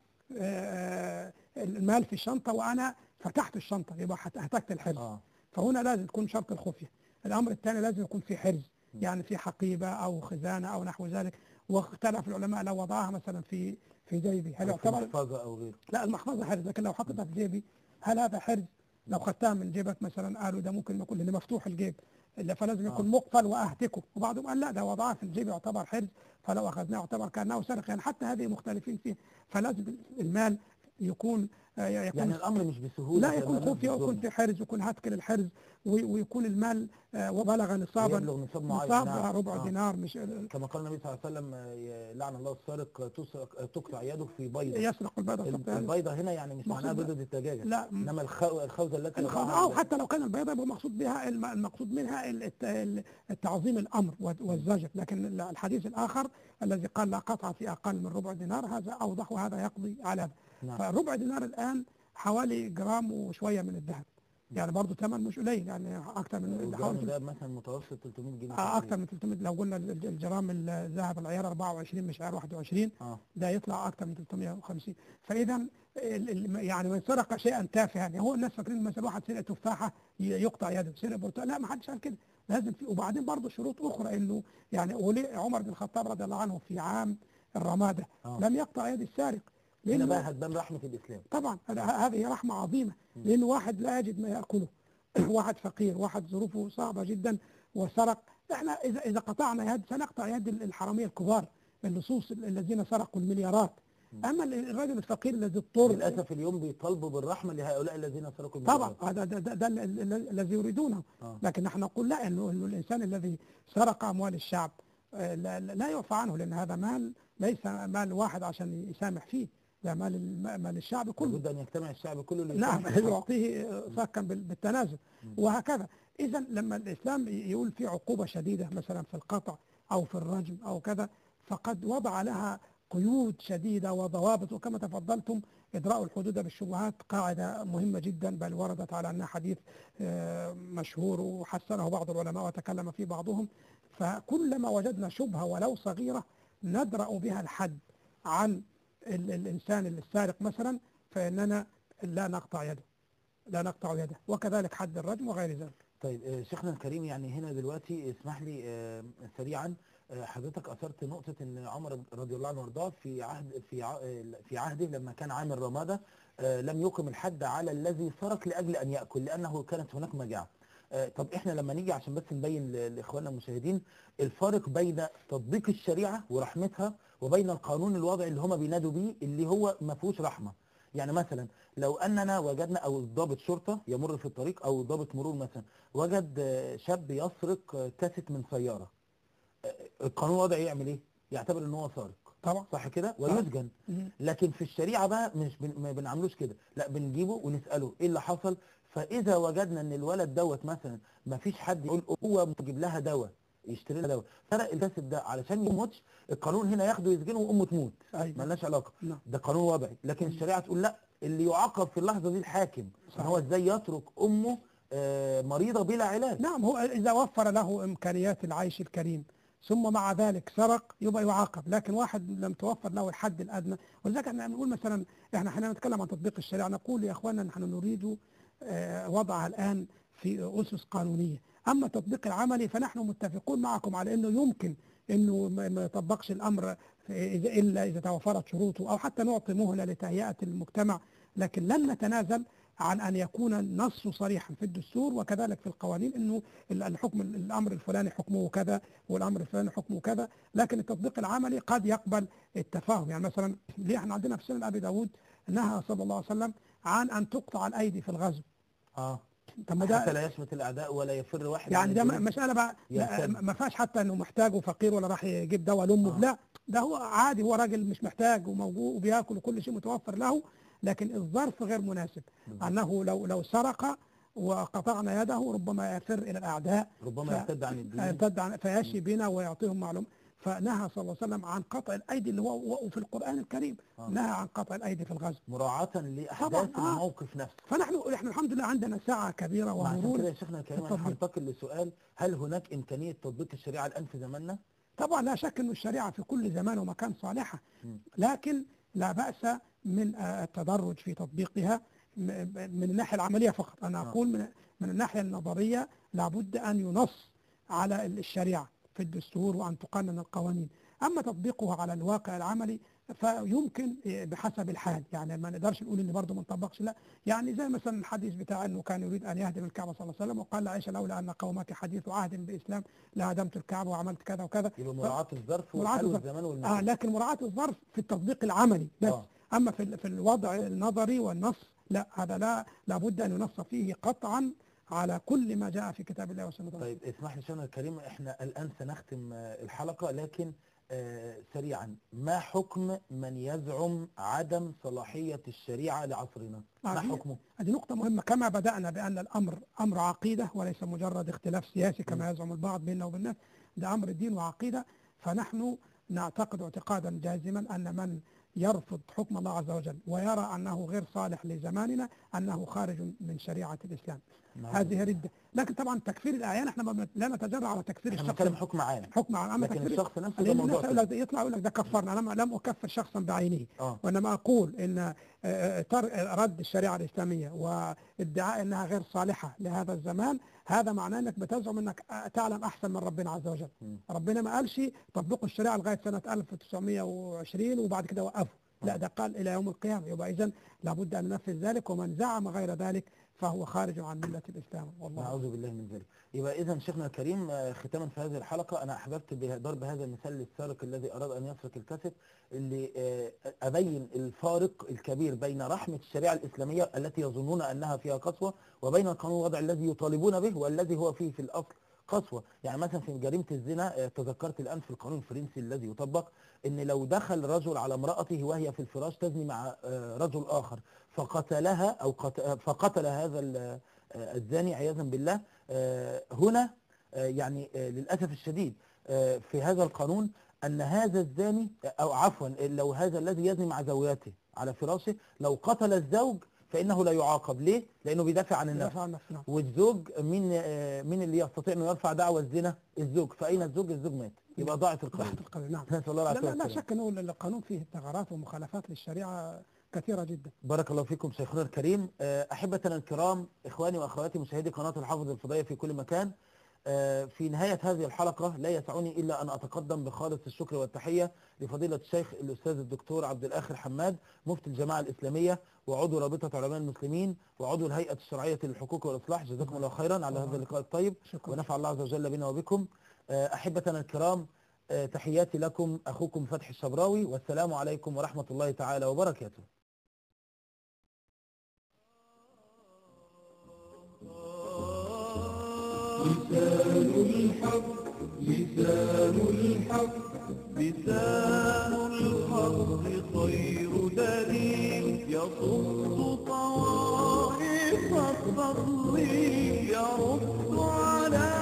المال في الشنطة وأنا فتحت الشنطة، يبقى هتكت الحرز. فهنا لازم تكون شرط الخفية. الأمر الثاني لازم يكون في حرز، يعني في حقيبة أو خزانة أو نحو ذلك. واختلف العلماء لو وضعها مثلا في جيبي هل يعتبر
محفظة أو غيره؟
لا، المحفظة حرز، لكن لو حطيتها في جيبي هل هذا حرز؟ لو خدتها من جيبك مثلا قالوا ده ممكن يكون لأنه مفتوح الجيب، فلازم يكون مقفل وأهتكه. وبعضهم قال لا، ده وضعها في الجيب يعتبر حرز، فلو أخذناه يعتبر كأنه سرقة. يعني حتى هذه مختلفين فيه. فلازم المال يكون
يعني الأمر مش بسهولة،
لا، يكون خفية ويكون في حرز ويكون هتك للحرز، ويكون المال وبلغ نصابا، نصاب ربع دينار. مش
كما قال النبي صلى الله عليه وسلم: لعن الله السارق تقطع يده في بيضة.
يسرق البيضة.
البيضة هنا يعني مش معناها بيضة الدجاجة،
لا،
إنما الخوذة التي
أو حتى لو كان البيضة يبقى مقصود بها المقصود منها التعظيم الأمر والزجر. لكن الحديث الآخر الذي قال لا قطع في أقل من ربع دينار هذا أوضح، وهذا يقضي على هذا. نعم. فربع دينار الآن حوالي جرام وشوية من الذهب، يعني برضه ثمن مش قليل، يعني أكثر من
ده مثلا متوسط 300 جنيه.
أكثر من 300. لو قلنا الجرام الذهب العيار 24 مش عيار 21 ده يطلع أكثر من 350. فإذا يعني من سرق شيئا تافها، يعني هو الناس فاكرين مثلا واحد سرق تفاحة يقطع يده، سرق برتقال، لا، ما حدش قال كده. لازم وبعدين برضه شروط أخرى، إنه يعني عمر بن الخطاب رضي الله عنه في عام الرمادة لم يقطع يد السارق،
هنا بقى هتبان رحمة الإسلام.
طبعا هذه رحمة عظيمة، لأن واحد لا يجد ما يأكله واحد فقير، واحد ظروفه صعبة جدا وسرق. احنا إذا قطعنا يد سنقطع يد الحرامية الكبار اللصوص الذين سرقوا المليارات. أما الرجل الفقير الذي اضطر،
للأسف اليوم بيطالبوا بالرحمة لهؤلاء الذين سرقوا
طبعا هذا ده الذي يريدونه. لكن نحن نقول لا، إنه الإنسان الذي سرق أموال الشعب لا يعفى عنه، لأن هذا مال ليس مال واحد عشان يسامح فيه، ده مال الشعب كله.
لابد أن يجتمع الشعب كله
نعم، يعطيه صكا بالتنازل وهكذا. إذا لما الإسلام يقول في عقوبة شديدة مثلا في القطع أو في الرجم أو كذا، فقد وضع لها قيود شديدة وضوابط، وكما تفضلتم إدراء الحدود بالشبهات قاعدة مهمة جدا، بل وردت على أنها حديث مشهور وحسنه بعض العلماء وتكلم فيه بعضهم. فكلما وجدنا شبهة ولو صغيرة ندرأ بها الحد عن الإنسان السارق مثلا، فإننا لا نقطع يده، وكذلك حد الرجم وغير ذلك.
طيب شيخنا الكريم، يعني هنا دلوقتي اسمح لي سريعا، حضرتك أثرت نقطة إن عمر رضي الله عنه وارضاه في عهده لما كان عامل رمادة لم يقم الحد على الذي سرق لأجل أن يأكل، لأنه كانت هناك مجاعة. طب احنا لما نيجي عشان بس نبين لاخواننا المشاهدين الفارق بين تطبيق الشريعه ورحمتها وبين القانون الوضعي اللي هم بينادوا بيه اللي هو ما فيهوش رحمه. يعني مثلا لو اننا وجدنا او ضابط شرطه يمر في الطريق او ضابط مرور مثلا وجد شاب يسرق كاسيت من سياره، القانون الوضعي يعمل ايه؟ يعتبر ان هو سارق
طبعا،
صح كده ويسجن. لكن في الشريعه بقى مش ما بنعملوش كده، لا بنجيبه ونساله ايه اللي حصل. فاذا وجدنا ان الولد دوت مثلا ما فيش حد يقول هو مجيب لها دواء يشتري لها دواء، سرق الكاسيت ده علشان يموتش، القانون هنا ياخده يسجنه وامه تموت.
أيوة.
مالناش علاقه،
لا.
ده قانون وضعي. لكن الشريعه تقول لا، اللي يعاقب في اللحظه دي الحاكم، ان هو ازاي يترك امه مريضه بلا علاج.
نعم، هو اذا وفر له امكانيات العيش الكريم ثم مع ذلك سرق يبقى يعاقب، لكن واحد لم توفر له الحد الادنى. ولذلك احنا بنقول مثلا، احنا حين نتكلم عن تطبيق الشريعه نقول يا اخواننا نحن نريد وضعها الان في اسس قانونيه، اما التطبيق العملي فنحن متفقون معكم على انه يمكن انه ما يطبقش الامر الا اذا توفرت شروطه، او حتى نعطي مهله لتهيئه المجتمع، لكن لن نتنازل عن أن يكون النص صريحا في الدستور وكذلك في القوانين انه الحكم الامر الفلاني حكمه كذا والامر الفلاني حكمه كذا. لكن التطبيق العملي قد يقبل التفاهم. يعني مثلا ليه احنا عندنا في سنن ابي داود نهى صلى الله عليه وسلم عن ان تقطع الايدي في الغزو.
طب ده حتى لا يشمت الاعداء ولا يفر واحد،
يعني ده مساله بقى ما فيهاش حتى انه محتاج وفقير ولا راح يجيب دواء لامه. لا، ده هو عادي، هو راجل مش محتاج وموجود وبياكل وكل شيء متوفر له، لكن الظرف غير مناسب. أنه لو سرق وقطعنا يده ربما يفر إلى الأعداء،
ربما يرتد عن الدين،
فيشي بنا ويعطيهم معلومة. فنهى صلى الله عليه وسلم عن قطع الأيدي اللي هو في القرآن الكريم نهى عن قطع الأيدي في الغزو
مراعاة لأحداث الموقف نفسه.
فنحن الحمد لله عندنا ساعة كبيرة ومرور.
كده يا شيخنا الكريم أنا هنتقل لسؤال، هل هناك إمكانية تطبيق الشريعة الآن في زماننا؟
طبعا لا شك أن الشريعة في كل زمان ومكان صالحة، لكن لا بأس من التدرج في تطبيقها من الناحية العملية فقط. أنا أقول من الناحية النظرية لابد أن ينص على الشريعة في الدستور وأن تقنن القوانين. أما تطبيقها على الواقع العملي فيمكن بحسب الحال. يعني ما نقدرش نقول ان برضه ما نطبقش، لا. يعني زي مثلا الحديث بتاع انه كان يريد ان يهدم الكعبه صلى الله عليه وسلم وقال لعائشه لولا ان قومك حديث عهد باسلام لهدمت الكعبه وعملت كذا وكذا.
يبقى مراعاه الظرف والحال والزمان والمكان.
لكن مراعاه الظرف في التطبيق العملي بس. اما في الوضع النظري والنص لا، هذا لابد ان ينص فيه قطعا على كل ما جاء في كتاب الله وسنة الله.
طيب اسمح لي شيخنا الكريم، احنا الان سنختم الحلقه، لكن سريعا ما حكم من يزعم عدم صلاحية الشريعة لعصرنا؟ ما حكمه؟
هذه نقطة مهمة. كما بدأنا بأن الأمر أمر عقيدة وليس مجرد اختلاف سياسي كما يزعم البعض بيننا وبين الناس، ده أمر دين وعقيدة. فنحن نعتقد اعتقادا جازما أن من يرفض حكم الله عز وجل ويرى أنه غير صالح لزماننا أنه خارج من شريعة الإسلام. هذه ردة. لكن طبعا تكفير الأعيان احنا لا نتجرأ على تكفير الشخص.
نتكلم حكم عام.
حكم عام. أما
لكن
تكفير
الشخص نفسه ده موضوع
يطلع يقول لك ده كفرنا. أنا لم أكفر شخصا بعينه، وإنما أقول إن رد الشريعة الإسلامية وادعاء أنها غير صالحة لهذا الزمان، هذا معناه أنك بتزعم أنك تعلم أحسن من ربنا عز وجل. ربنا ما قالش طبقوا الشريعة لغاية سنة 1920 وبعد كده وقفوا. لا ده قال إلى يوم القيامة، يبقى إذن لابد أن ننفذ ذلك، ومن زعم غير ذلك فهو خارج عن ملة الإسلام. والله
نعوذ بالله من ذلك. يبقى إذا شيخنا الكريم ختاما في هذه الحلقة أنا أحببت بضرب هذا المثال للسارق الذي أراد أن يسرق الكاسيت، اللي أبين الفارق الكبير بين رحمة الشريعة الإسلامية التي يظنون أنها فيها قسوة، وبين القانون الوضعي الذي يطالبون به والذي هو فيه في الأصل قسوة. يعني مثلا في جريمة الزنا تذكرت الآن في القانون الفرنسي الذي يطبق ان لو دخل رجل على امرأته وهي في الفراش تزني مع رجل آخر فقتلها أو فقتل هذا الزاني عياذا بالله، هنا يعني للأسف الشديد في هذا القانون أن هذا الزاني أو عفوا لو هذا الذي يزني مع زوجته على فراشه لو قتل الزوج فإنه لا يعاقب. ليه؟ لأنه بيدافع عن النفس. والزوج مين اللي يستطيع أنه يرفع دعوى الزنا؟ الزوج. فأين الزوج؟ الزوج مات. يبقى ضاعت القانون.
نعم. لا شك أنه القانون فيه ثغرات ومخالفات للشريعة كثيرة جدا.
بارك الله فيكم شيخنا الكريم. أحبتنا الكرام، إخواني وأخواتي مشاهدي قناة الحافظ الفضائية في كل مكان، في نهاية هذه الحلقة لا يسعني إلا أن أتقدم بخالص الشكر والتحية لفضيلة الشيخ الأستاذ الدكتور عبد الآخر حماد مفتي الجماعة الإسلامية وعضو رابطة علماء المسلمين وعضو الهيئة الشرعية للحقوق والإصلاح. جزاكم الله خيرا على هذا اللقاء الطيب، ونفع الله عز وجل بنا وبكم. أحبتنا الكرام، تحياتي لكم أخوكم فتحي الشبراوي، والسلام عليكم ورحمة الله تعالى وبركاته.
لسان الحق لسان الحق لسان الحق خير دليل يصد طوائف الفضل يرد على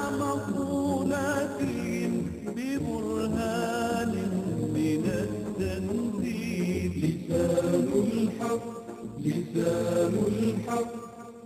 مقولاتهم ببرهان من التنزيل. لسان الحق لسان الحق.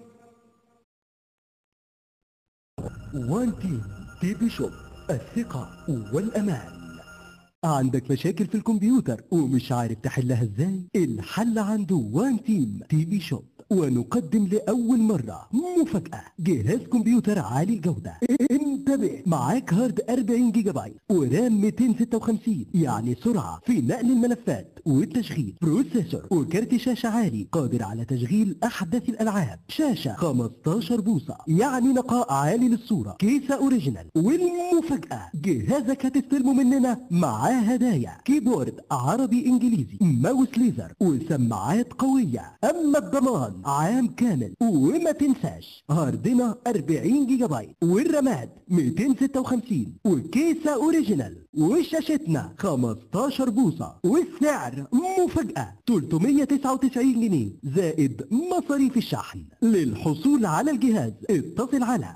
وان تي في شوب، الثقة والأمان. عندك مشاكل في الكمبيوتر ومش عارف تحلها ازاي؟ الحل عنده وان تي في شوب. ونقدم لأول مرة مفاجأة، جهاز كمبيوتر عالي الجودة. انتبه، معاك هارد 40 جيجا بايت ورام 256، يعني سرعة في نقل الملفات والتشغيل، بروسيسور وكارت شاشة عالي قادر على تشغيل أحدث الألعاب، شاشة 15 بوصة يعني نقاء عالي للصورة، كيسة أوريجينال. والمفاجأة، جهازك هتستلمه مننا معاه هدايا، كيبورد عربي إنجليزي، ماوس ليزر وسماعات قوية. أما الضمان عام كامل. وما تنساش هاردنا 40 جيجا بايت والرامات 256 وكيسة اوريجينال، وشاشتنا 15 بوصة، والسعر مفاجأة 399 جنيه زائد مصاريف الشحن. للحصول على الجهاز اتصل على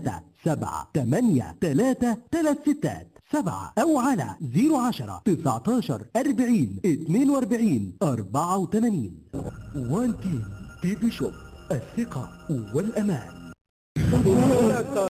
3783336 أو على 010 19 40 42 84. وان تي في شوب، الثقة والأمان.